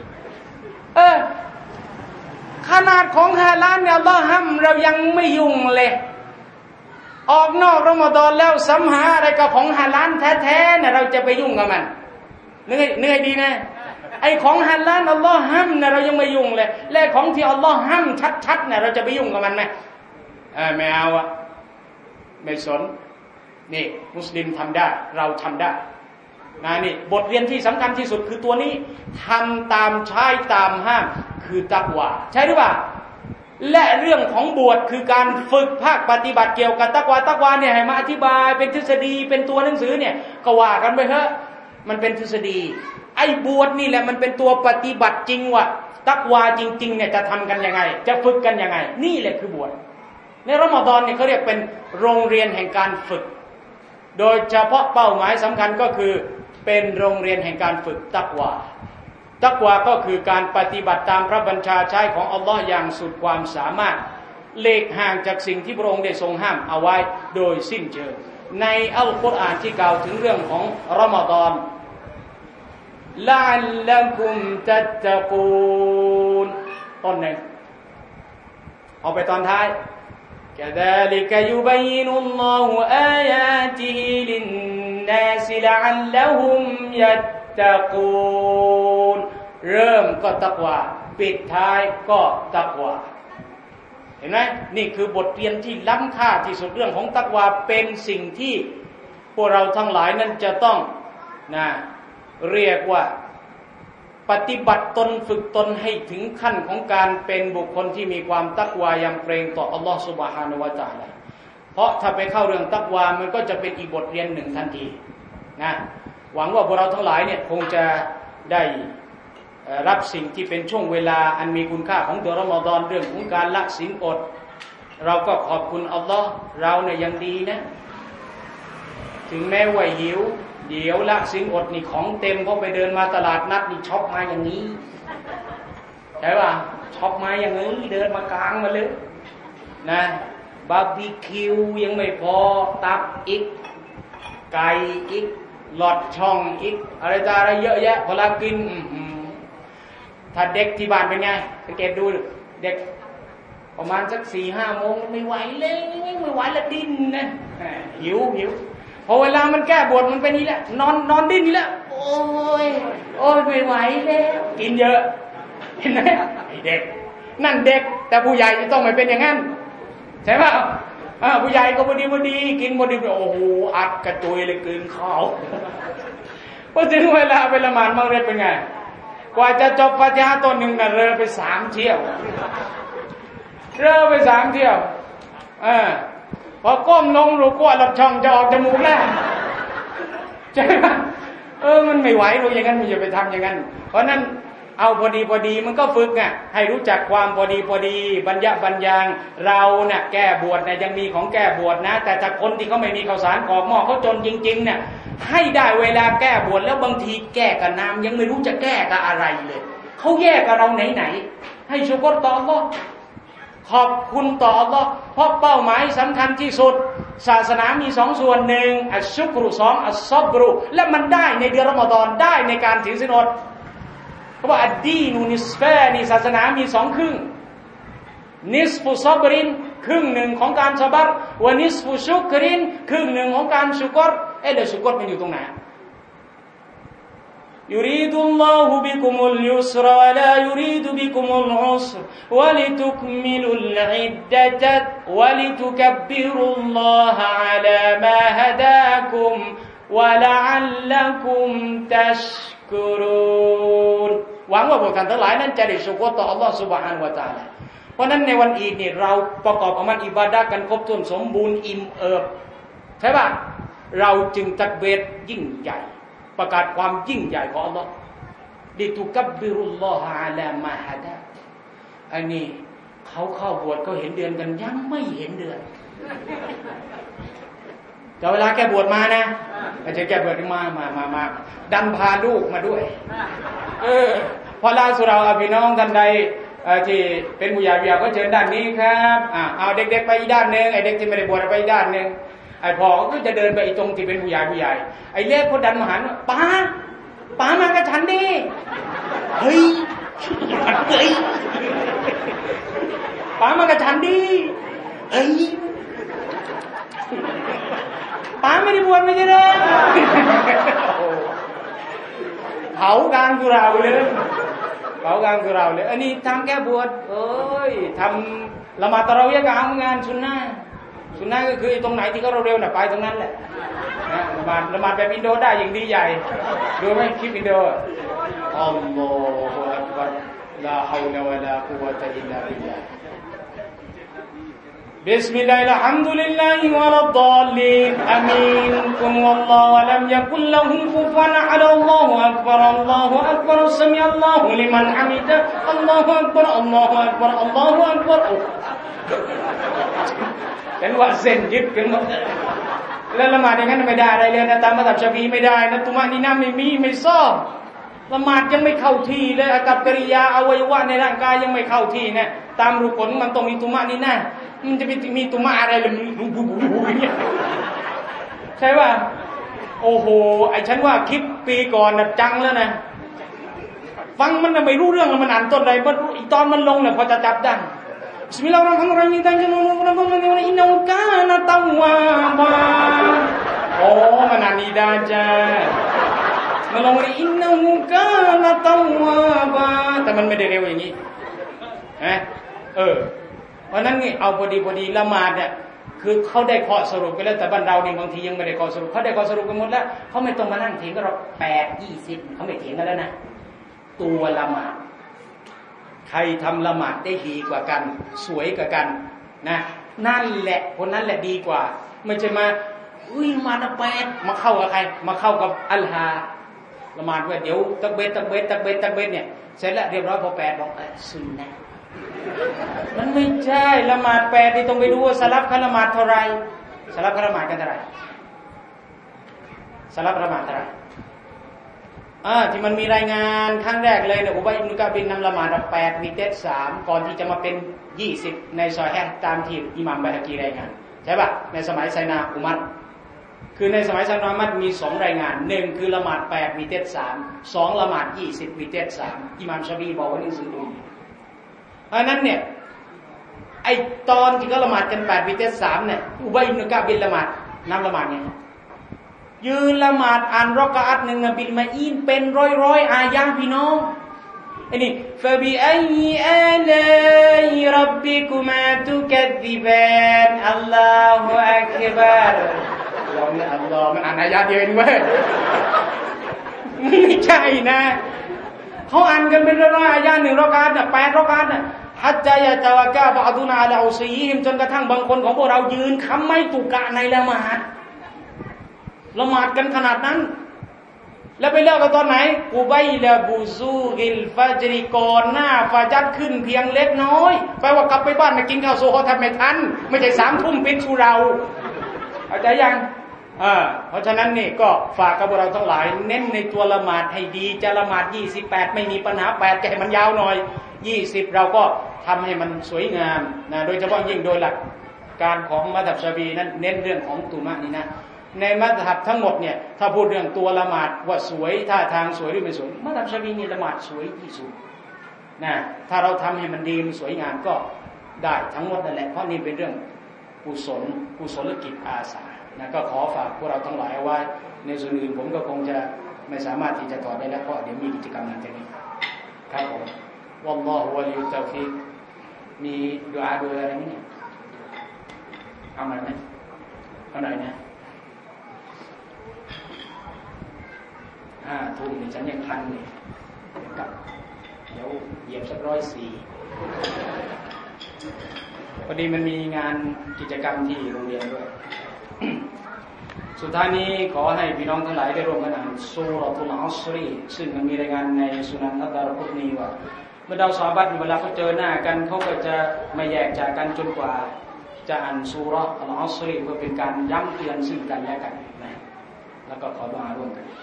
ขนาดของฮาลาลเนี่ยอัลเลาะห์ห้ามเรายังไม่ยุ่งเลยออกนอกรอมฎอนแล้วสัมหาอะไรกับของฮาลาลแท้ๆเนี่ยเราจะไปยุ่งกับมันนึกให้ดีนะไอ้ของฮาลาลอัลเลาะห์ห้ามเนี่ยเรายังไม่ยุ่งเลยและของที่อัลเลาะห์ห้ามชัดๆเนี่ยเราจะไปยุ่งกับมันไหมไม่เอาอะไม่สนนี่มุสลิมทำได้เราทำได้นะนี่บทเรียนที่สำคัญที่สุดคือตัวนี้ทำตามใช้ตามห้ามคือตักวาใช่หรือเปล่าและเรื่องของบวชคือการฝึกภาคปฏิบัติเกี่ยวกับตักวาเนี่ยให้มาอธิบายเป็นทฤษฎีเป็นตัวหนังสือเนี่ยก็ว่ากันไปเถอะมันเป็นทฤษฎีไอ้บวชนี่แหละมันเป็นตัวปฏิบัติจริงว่าตักวาจริงๆเนี่ยจะทำกันยังไงจะฝึกกันยังไงนี่แหละคือบวชในรอมฎอนเนี่ยเขาเรียกเป็นโรงเรียนแห่งการฝึกโดยเฉพาะเป้าหมายสำคัญก็คือเป็นโรงเรียนแห่งการฝึกตักวาก็คือการปฏิบัติตามพระบัญชาใช้ของอัลลอฮ์อย่างสุดความสามารถเลิกห่างจากสิ่งที่พระองค์ได้ทรงห้ามเอาไว้โดยสิ้นเชิงในอัลกุรอานที่กล่าวถึงเรื่องของรอมฎอนละอัลลักุมตัตตะกูนต้นหนึ่งเอาไปตอนท้ายكذلك يبين الله آياته للناس لعلهم يتقون เริ่มก็ตักวาปิดท้ายก็ตักวาเห็นไหมนี่คือบทเรียนที่ล้ำค่าที่สุดเรื่องของตักวาเป็นสิ่งที่พวกเราทั้งหลายนั้นจะต้องเรียกว่าปฏิบัติตนฝึกตนให้ถึงขั้นของการเป็นบุคคลที่มีความตักวายำเกรงต่ออัลลอฮฺซุบฮานะฮูวะตะอาลาเพราะถ้าไปเข้าเรื่องตักวามันก็จะเป็นอีกบทเรียนหนึ่งทันทีนะหวังว่าพวกเราทั้งหลายเนี่ยคงจะได้รับสิ่งที่เป็นช่วงเวลาอันมีคุณค่าของเดือนรอมฎอนเรื่องของการละศีลอดเราก็ขอบคุณอัลลอฮฺเราเนี่ยยังดีนะถึงแม้ว่าหิวเดี๋ยวละศีลอดนี่ของเต็มเพราะไปเดินมาตลาดนัดนี่ช็อปมาอย่างนี้ใช่ป่ะช็อปมาอย่างนี้เดินมากลางมาเลยนะบาร์บีคิวยังไม่พอตับอีกไก่อีกหลอดช่องอีกอะไรต่ออะไรเยอะแยะพอละกินถ้าเด็กที่บ้านเป็นไงสังเกตดูเด็กประมาณสัก 4-5 โมงไม่ไหวเลยไม่ไหวละดิ้นนะหิวพอเวลามันแก้บวชมันเป็นนี่แหละนอนดิ้นนี่แหละโอ้ยไม่ไหวแล้วกินเยอะเห็นไหมไอ้เด็กนั่นเด็กแต่ผู้ใหญ่จะต้องไม่เป็นอย่างนั้นใช่ป่ะผู้ใหญ่ก็พอดีกินพอดีโอ้โหอัดกระจุยเลยกินข้าวพอถึงเวลาไปละหมาดมักริบเป็นไงกว่าจะจบฟาติฮะตัวหนึ่งกันเรือไป3 เที่ยวพอก้มลงรูกว่าหลับช่องจะออกจมูกแล้วใช่ไหมมันไม่ไหวรู้อย่างนั้นมันอย่าไปทำอย่างนั้นเพราะนั้นเอาพอดีมันก็ฝึกให้รู้จักความพอดีบรรยางเราเนี่ยแก้บวชเนี่ยยังมีของแก้บวชนะแต่ถ้าคนที่เขาไม่มีข้าวสารกรอกหม้อเขาจนจริงๆเนี่ยให้ได้เวลาแก้บวชแล้วบางทีแก้กับน้ำยังไม่รู้จะแก้กับอะไรเลยเขาแยกกับเราไหนให้ชุกรต่ออัลเลาะห์ขอบคุณต่ออัลเลาะห์เพราะเป้าหมายสำคัญที่สุดศาสนามี2 ส่วน1อัชชุกรุ2อัศซับรุและมันได้ในเดือนรอมฎอนได้ในการถือศีลอดเพราะว่าอัดดีนูนิสฟานี่ศาสนามี2 ครึ่งนิสฟุซับรินครึ่งหนึ่งของการซะบัรวะนิสฟุชุกรินครึ่งหนึ่งของการชุกรแล้วชุกรมันอยู่ตรงไหนيريد الله بكم اليسر ولا يريد بكم العسر ولتكملوا العدة ولتكبروا الله على ما هداكم วะละอัลลักุมตัชกุรูนหวังว่าพวกท่านทั้งหลายนั้นจะได้ชุกรต่ออัลลอฮฺซุบฮานะฮูวะตะอาลาเพราะนั้นในวันอีดนี่เราประกอบอามัลอิบาดะห์กันครบถ้วนสมบูรณ์อิ่มเอิบใช่ป่ะเราจึงตักบีรยิ่งใหญ่ประกาศความยิ่งใหญ่ของอัลลอฮฺดิตุกับบบิรุลลอฮะอะลามาฮะดะอันนี้เขาเข้าบวชเขาเห็นเดือนกันยังไม่เห็นเดือนแต่เวลาแกบวชมานะอาจจะแกบวชมาดันพาลูกมาด้วยพอลาสุเราพี่น้องท่านใดที่เป็นผู้ใหญ่ก็เชิญด้านนี้ครับเอาเด็กๆไปอีกด้านนึงไอ้เด็กที่ไม่ได้บวชไปอีกด้านนึงไอ้พ่อก็จะเดินไปอีกตรงที่เป็นผู้ใหญ่ไอ้เล็กคนดันมาหันป้ามากับฉันดิเฮ้ยป้ามากับฉันดิเฮ้ยป้าไม่ได้บวชไม่ใช่เหรอเผากลางสุราเลยอันนี้ทำแก้บวชทำละหมาดตะเราะวีห์กับงานสุนนะก็คือตรงไหนที่เขาเร็วๆน่ะไปตรงนั้นแหละละหมาดแบบอินโดได้อย่างดีใหญ่ดูไหมคลิปอินโดอัลลอฮฺอักบัรลาฮาวละวะลากุวะตะอิลลาบิลลาห์بسم الله الحمد لله ولا الضالين آمين قل والله ولم يكن له كفوا أحد الله أكبر سمع الله لمن حمده الله أكبر เป็นว่าเส้นยึดกันหมดแล้วละหมาดอย่างนั้นไม่ได้อะไรเลยนะตามมัธยับชาฟีไม่ได้นะตุมานีนะไม่มีไม่ซ้อมละหมาดยังไม่เข้าที่เลยอากัปกิริยาอวัยวะในร่างกายยังไม่เข้าที่นะตามรุกนมันต้องมีตุมานีนะมันจะมีตุมาอะไรเลยบูอย่างเงี้ยใช่ป่ะโอ้โหไอ้ฉันว่าคลิปปีก่อนน่ะจังแล้วนะฟังมันน่ะไม่รู้เรื่องมันอ่านต้นใดมันอีตอนมันลงน่ะพอจะจับได้บิสมิลลาฮิรเราะห์มานิรเราะฮีมอินนัลกานะตัววาบาโอ้มันอ่านนี่ได้จ้ะมันลงว่าอินนัลกานะตัววาบาแต่มันไม่ได้เร็วอย่างนี้เพราะนั้นนี่เอาพอดีละหมาดเนี่ยคือเขาได้ข้อสรุปกันแล้วแต่บ้านเราเนี่ยบางทียังไม่ได้ข้อสรุปเขาได้ข้อสรุปกันหมดแล้วเขาไม่ต้องมานั่งเถียงกันหรอก8-20เขาไม่เถียงกันแล้วนะตัวละหมาดใครทำละหมาดได้ดีกว่ากันสวยกว่ากันนะนั่นแหละคนนั้นแหละดีกว่าไม่ใช่มามาละ8มาเข้ากับใครมาเข้ากับอัลฮาละหมาดว่าเดี๋ยวตักเบตเนี่ยเสร็จแล้วเรียบร้อยพอ8บอกซุนนะมันไม่ใช่ละหมาด8นี่ต้องไปดูว่าสลับละหมาดเท่าไรสลับละหมาดกันเท่าไรสลับละหมาดเท่าไรที่มันมีรายงานครั้งแรกเลยเนี่ยอุบัยอิบนุกะบินนำละหมาด8มีเต็ด3ก่อนที่จะมาเป็น20ในซอฮีฮ์ตามที่อิหม่ามบัยฮะกีรายงานใช่ป่ะในสมัยไซนาอุมัรคือในสมัยไซนาอุมัรมี2รายงาน1คือละหมาด8มีเต็ด3 2ละหมาด20มีเต็ด3อิหม่ามชะฟีบอกว่านี่สุนนะเพราะนั้นเนี่ยไอตอนที่เขาละหมาดกัน8มีเต็ด3เนี่ยอุบัยอิบนุกะบินละหมาดนำละหมาดไงยืนละหมาดอ่านรอกะอัตหนึ่งนะบิลมาอีนเป็นร้อยอายะห์พี่น้องอันนี้ฟะบิอัยอาลาร็อบบิกุมาตุกัซซิบานอัลลอฮุอักบัรลองนะอัลลอฮ์มันอ่านอายะห์เดียวเองเว้ยไม่ใช่นะเขาอ่านกันเป็นร้อยอายะห์1รอกะอัตน่ะ8รอกะอัตน่ะฮัตตายะตะวะกะบะอดุนาอะลาอุซีฮิมจนกระทั่งบางคนของพวกเรายืนค้ำไม้ตุกะในละหมาดละหมาดกันขนาดนั้นแล้วไปเลิกกันตอนไหนกูไบละบูซูกิลฟัจริก่อนหน้าฟาจัดขึ้นเพียงเล็กน้อยแปลว่ากลับไปบ้านมากินข้าวโซฮอแทบไม่ทันไม่ใช่3 ทุ่มปิดสุเราเข้าใจยังเพราะฉะนั้นนี่ก็ฝากกับพวกเราทั้งหลายเน้นในตัวละหมาดให้ดีจะละหมาด28ไม่มีปัญหา8จะให้มันยาวหน่อย20เราก็ทำให้มันสวยงามนะโดยเฉพาะยิ่งโดยหลักการของมัธยับชาฟีนั้นเน้นเรื่องของตุมานี่นะในมัธยับทั้งหมดเนี่ยถ้าพูดเรื่องตัวละหมาดว่าสวยท่าทางสวยหรือไม่สวยมัธยับชาฟีนี่ละหมาดสวยที่สุดนะถ้าเราทำให้มันดีมันสวยงามก็ได้ทั้งหมดนั่นแหละเพราะนี่เป็นเรื่องกุศลกิจอาสานะก็ขอฝากพวกเราทั้งหลายไว้ในส่วนอื่นผมก็คงจะไม่สามารถที่จะถอดได้แล้วเพราะเดี๋ยวมีกิจกรรมหลังจากนี้ครับผมวัลลอฮุวะลิยุตตอฟิกมีดุอาอะไรนี่เอาหน่อยไหมเอาหน่อยนะทุ่มนี่ฉันยังทันเลยกับเดี๋ยวเหยียบสัก104พอดีมันมีงานกิจกรรมที่โรงเรียนด้วย สุดท้ายนี้ขอให้พี่น้องทั้งหลายได้ร่วมกันอ่านซูเราะตุลอัศรซึ่งมันมีรายงานในสุนันอัตตารกุตนีว่าเมื่อดาวซอฮาบะห์เวลาเขาเจอหน้ากันเขาก็จะไม่แยกจากกันจนกว่าจะอ่านซูเราะห์อัลอัศรเพื่อเป็นการย้ำเตือนซึ่งกันและกันนะแล้วก็ขอดุอาร่วมกัน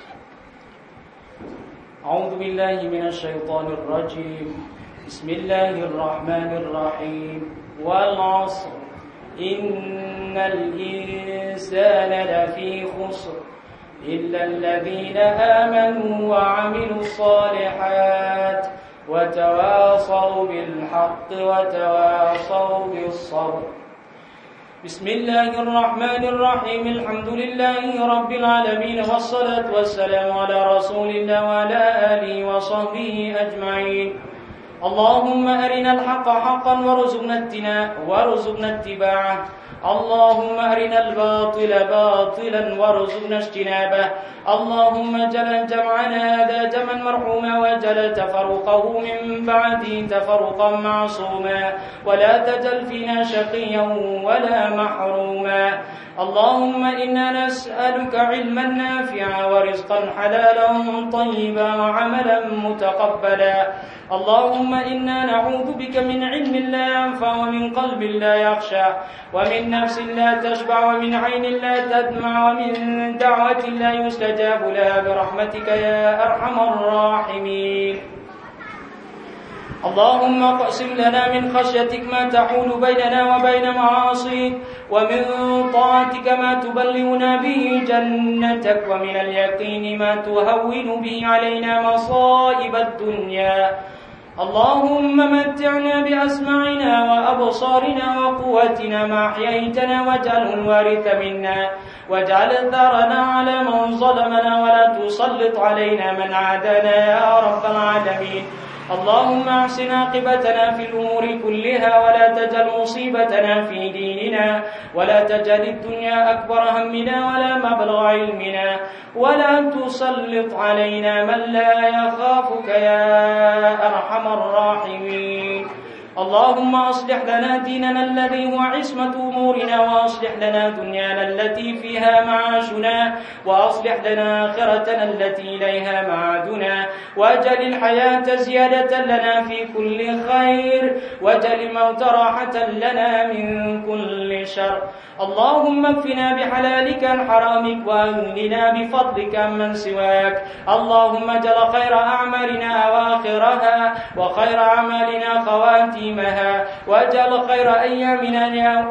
อะอูซุบิลลาฮิมินัชชัยฏอนิรเราะญีมบิสมิลลาฮิรเราะห์มานิรเราะฮีมวัลอัศรอินนัลอินซานะลาฟีขุศรإلا الذين آمنوا وعملوا الصالحات وتواصوا بالحق وتواصوا بالصبر بسم الله الرحمن الرحيم الحمد لله رب العالمين والصلاة والسلام على رسول الله وعلى آله وصحبه أجمعين اللهم أرنا الحق حقا وارزقنا اتباعه اللهم أرنا الباطل باطلا وارزقنا اجتنابه اللهم اجعل جمعنا هذا جمعا مرحوما واجعل تفرقه من بعده تفرقا معصوما ولا تجعل فينا شقيا ولا محروما اللهم إنا نسألك علما نافعا ورزقا حلالا طيبا وعملا متقبلا اللهم إنا نعوذ بك من علم لا ينفع ومن قلب لا يخشى ومن نفس لا تشبع ومن عين لا تدمع ومن دعوة لا يستجاب لها برحمتك يا أرحم الراحمين اللهم اقسم لنا من خشيتك ما تحول بيننا وبين معاصيك ومن طاعتك ما تبلغنا به جنتك ومن اليقين ما تهون به علينا مصائب الدنيا اللهم متعنا بأسماعنا وأبصارنا وقوتنا ما أحييتنا واجعله الوارث منا واجعل ثارنا على من ظلمنا ولا تسلط علينا من عادانا يا رب العالمين اللهم احسن عاقبتنا في الأمور كلها ولا تجعل مصيبتنا في ديننا ولا تجعل الدنيا أكبر همنا ولا مبلغ علمنا ولا تسلط علينا من لا يخافك يا أرحم الراحمين اللهم أصلح لنا ديننا الذي هو عصمة أمورنا وأصلح لنا دنيانا التي فيها معاشنا وأصلح لنا آخرتنا التي إليها معادنا واجعل الحياة زيادة لنا في كل خير واجعل الموت راحة لنا من كل شر اللهم اكفنا بحلالك عن حرامك وأغننا بفضلك عمن سواك اللهم اجعل خير أعمالنا أواخرها وخير أعمالنا خواتيمها واجعل خير أيامنا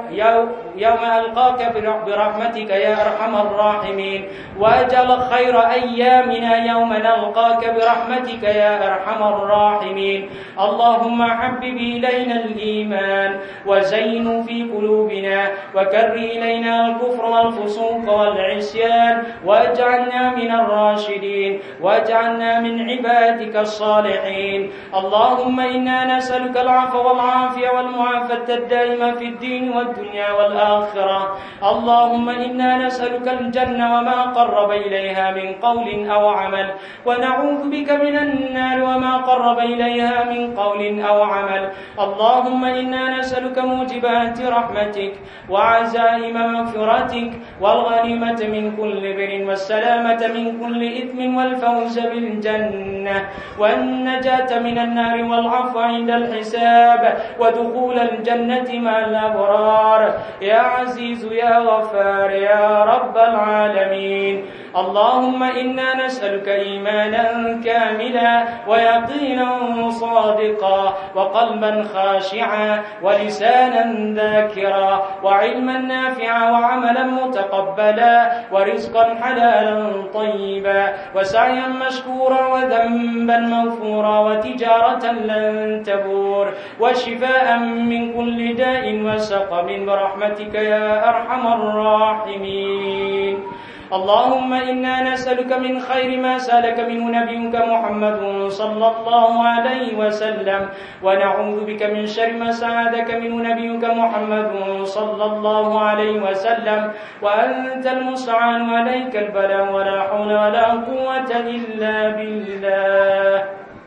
يوم ألقاك برحمتك يا أرحم الراحمين واجعل خير أيامنا يوم نلقاك برحمتك يا أرحم الراحمين اللهم حبب إلينا الإيمان وزينه في قلوبنا وكره إلينا الكفر والفسوق والعصيان واجعلنا من الراشدين واجعلنا من عبادك الصالحين اللهم إنا نسألك العفو والعافية والمعافاة الدائمة في الدين والدنيا والآخرة اللهم إنا نسألك الجنة وما قرب إليها من قول أو عمل ونعوذ بك من النار وما قرب إليها من قول أو عمل اللهم إنا نسألك موجبات رحمتك وعزائم مغفرتك والغنيمة من كل بر والسلامة من كل إثم والفوز بالجنة والنجاة من النار والعفو عند الحساب ودخول الجنة مع الأبرار يا عزيز يا غفار يا رب العالمين اللهم إنا نسألك إيمانا كاملا ويقينا صادقا وقلبا خاشعا ولسانا ذاكرا وعلما نافعا وعملا متقبلا ورزقا حلالا طيبا وسعيا مشكورا وذنبا مغفورا وتجارة لن تبور وشفاء من كل داء وسقم برحمتك يا أرحم الراحمين اللهم إنا نسألك من خير ما سألك منه نبيك محمد صلى الله عليه وسلم ونعوذ بك من شر ما سعادك منه نبيك محمد صلى الله عليه وسلم وأنت المستعان عليك البلاء ولا حول ولا قوة إلا بالله.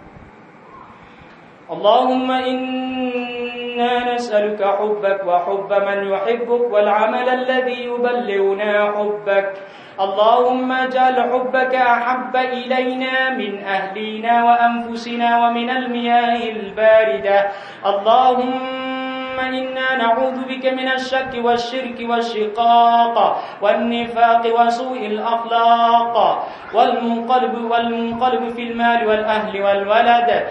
اللهم إنا نسألك حبك وحب من يحبك والعمل الذي يبلغنا حبك. اللهم اجعل حبك أحب إلينا من أهلنا وأنفسنا ومن المياه الباردة. اللهم إنا نعوذ بك من الشك والشرك والشقاق والنفاق وسوء الأخلاق والمنقلب في المال والأهل والولد.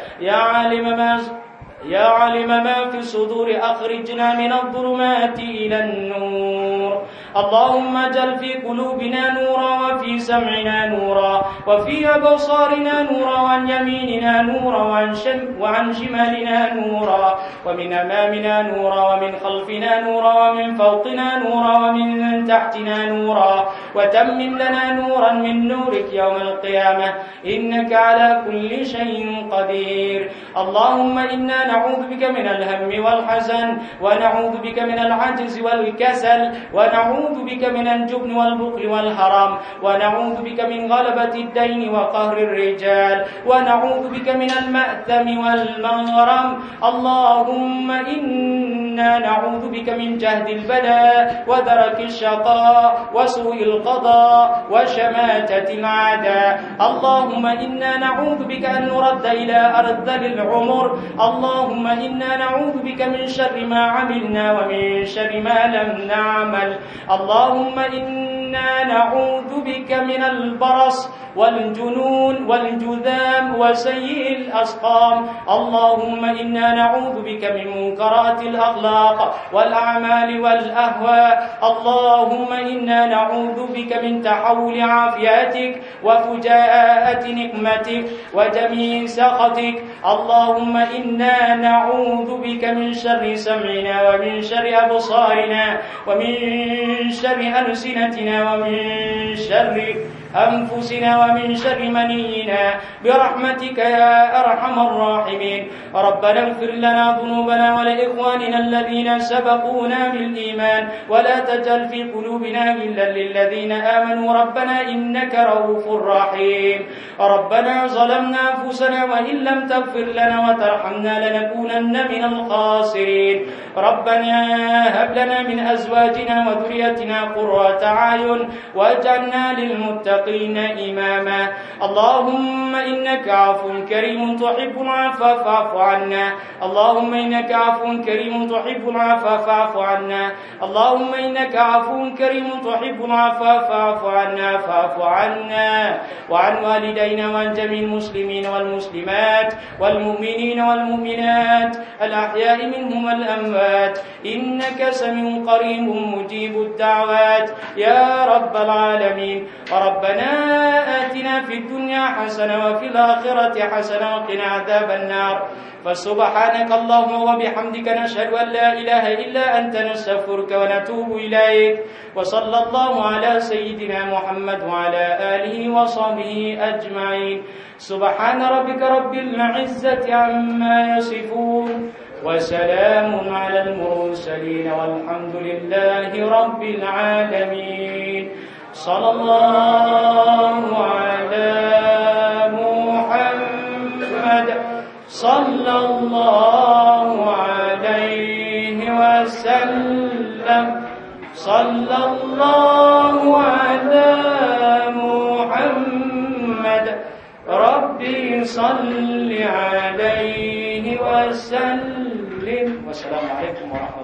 يا عالم ما في الصدور أخرجنا من الظلمات إلى النور. اللهم اجعل في قلوبنا نورا وفي سمعنا نورا وفي أبصارنا نورا وعن يميننا نورا وعن شمالنا نورا ومن أمامنا نورا ومن خلفنا نورا ومن فوقنا نورا ومن تحتنا نورا وتمم لنا نورا من نورك يوم القيامة إنك على كل شيء قدير. اللهم إنا نعوذ بك من الهم والحزن ونعوذ بك من العجز والكسل ونعوذ بك من الجبن والبخل والهرم ونعوذ بك من غلبة الدين وقهر الرجال ونعوذ بك من المأثم والمغرم. اللهم إنا نعوذ بك من جهد البلاء ودرك الشقاء وسوء القضاء وشماتة العداء. اللهم إنا نعوذ بك أن نرد إلى أرذل العمر. اللهم إنا نعوذ بك من شر ما عملنا ومن شر ما لم نعمل. اللهم إنا نعوذ بك من البرص والجنون والجذام وسيء الأسقام. اللهم إنا نعوذ بك من منكرات الأخلاق والأعمال والأهواء. اللهم إنا نعوذ بك من تحول عافيتك وفجاءة نقمتك وجميع سخطك. اللهم إنا نعوذ بك من شر سمعنا ومن شر أبصارنا ومن شر ألسنتنا ومن شر أنفسنا ومن شر منينا برحمتك يا أرحم الراحمين. ربنا اغفر لنا ذنوبنا ولإخواننا الذين سبقونا بالإيمان ولا تجعل في قلوبنا غلا للذين آمنوا ربنا إنك رؤوف رحيم. ربنا ظلمنا أنفسنا وإن لم تغفر لنا وترحمنا لنكونن من الخاسرين. ربنا هب لنا من أزواجنا وذريتنا قرة أعين واجعلنا للمتقين إماما. اللهم إنك عفو كريم تحب العفو فاعف عنا. اللهم إنك عفو كريم تحب العفو فاعف عنا. اللهم إنك عفو كريم تحب العفو فاعف عنا. فاعف عنا وعن والدينا وعن جميع المسلمين والمسلمات والمؤمنين والمؤمنات الأحياء منهم والأموات إنك سميع قريب مجيب الدعوات يا رب العالمين. ربنا آتنا في الدنيا حسنة وفي الآخرة حسنة وقنا عذاب النار. فسبحانك اللهم وبحمدك نشهد أن لا إله إلا أنت نستغفرك ونتوب إليك. وصلى الله على سيدنا محمد وعلى آله وصحبه أجمعين. سبحان ربك رب العزة عما يصفون وسلام على المرسلين والحمد لله رب العالمين. صلى الله على محمد صلى الله عليه وسلم. صلى الله على محمد ربي صل عليه وسلم. والسلام عليكم ورحمة الله.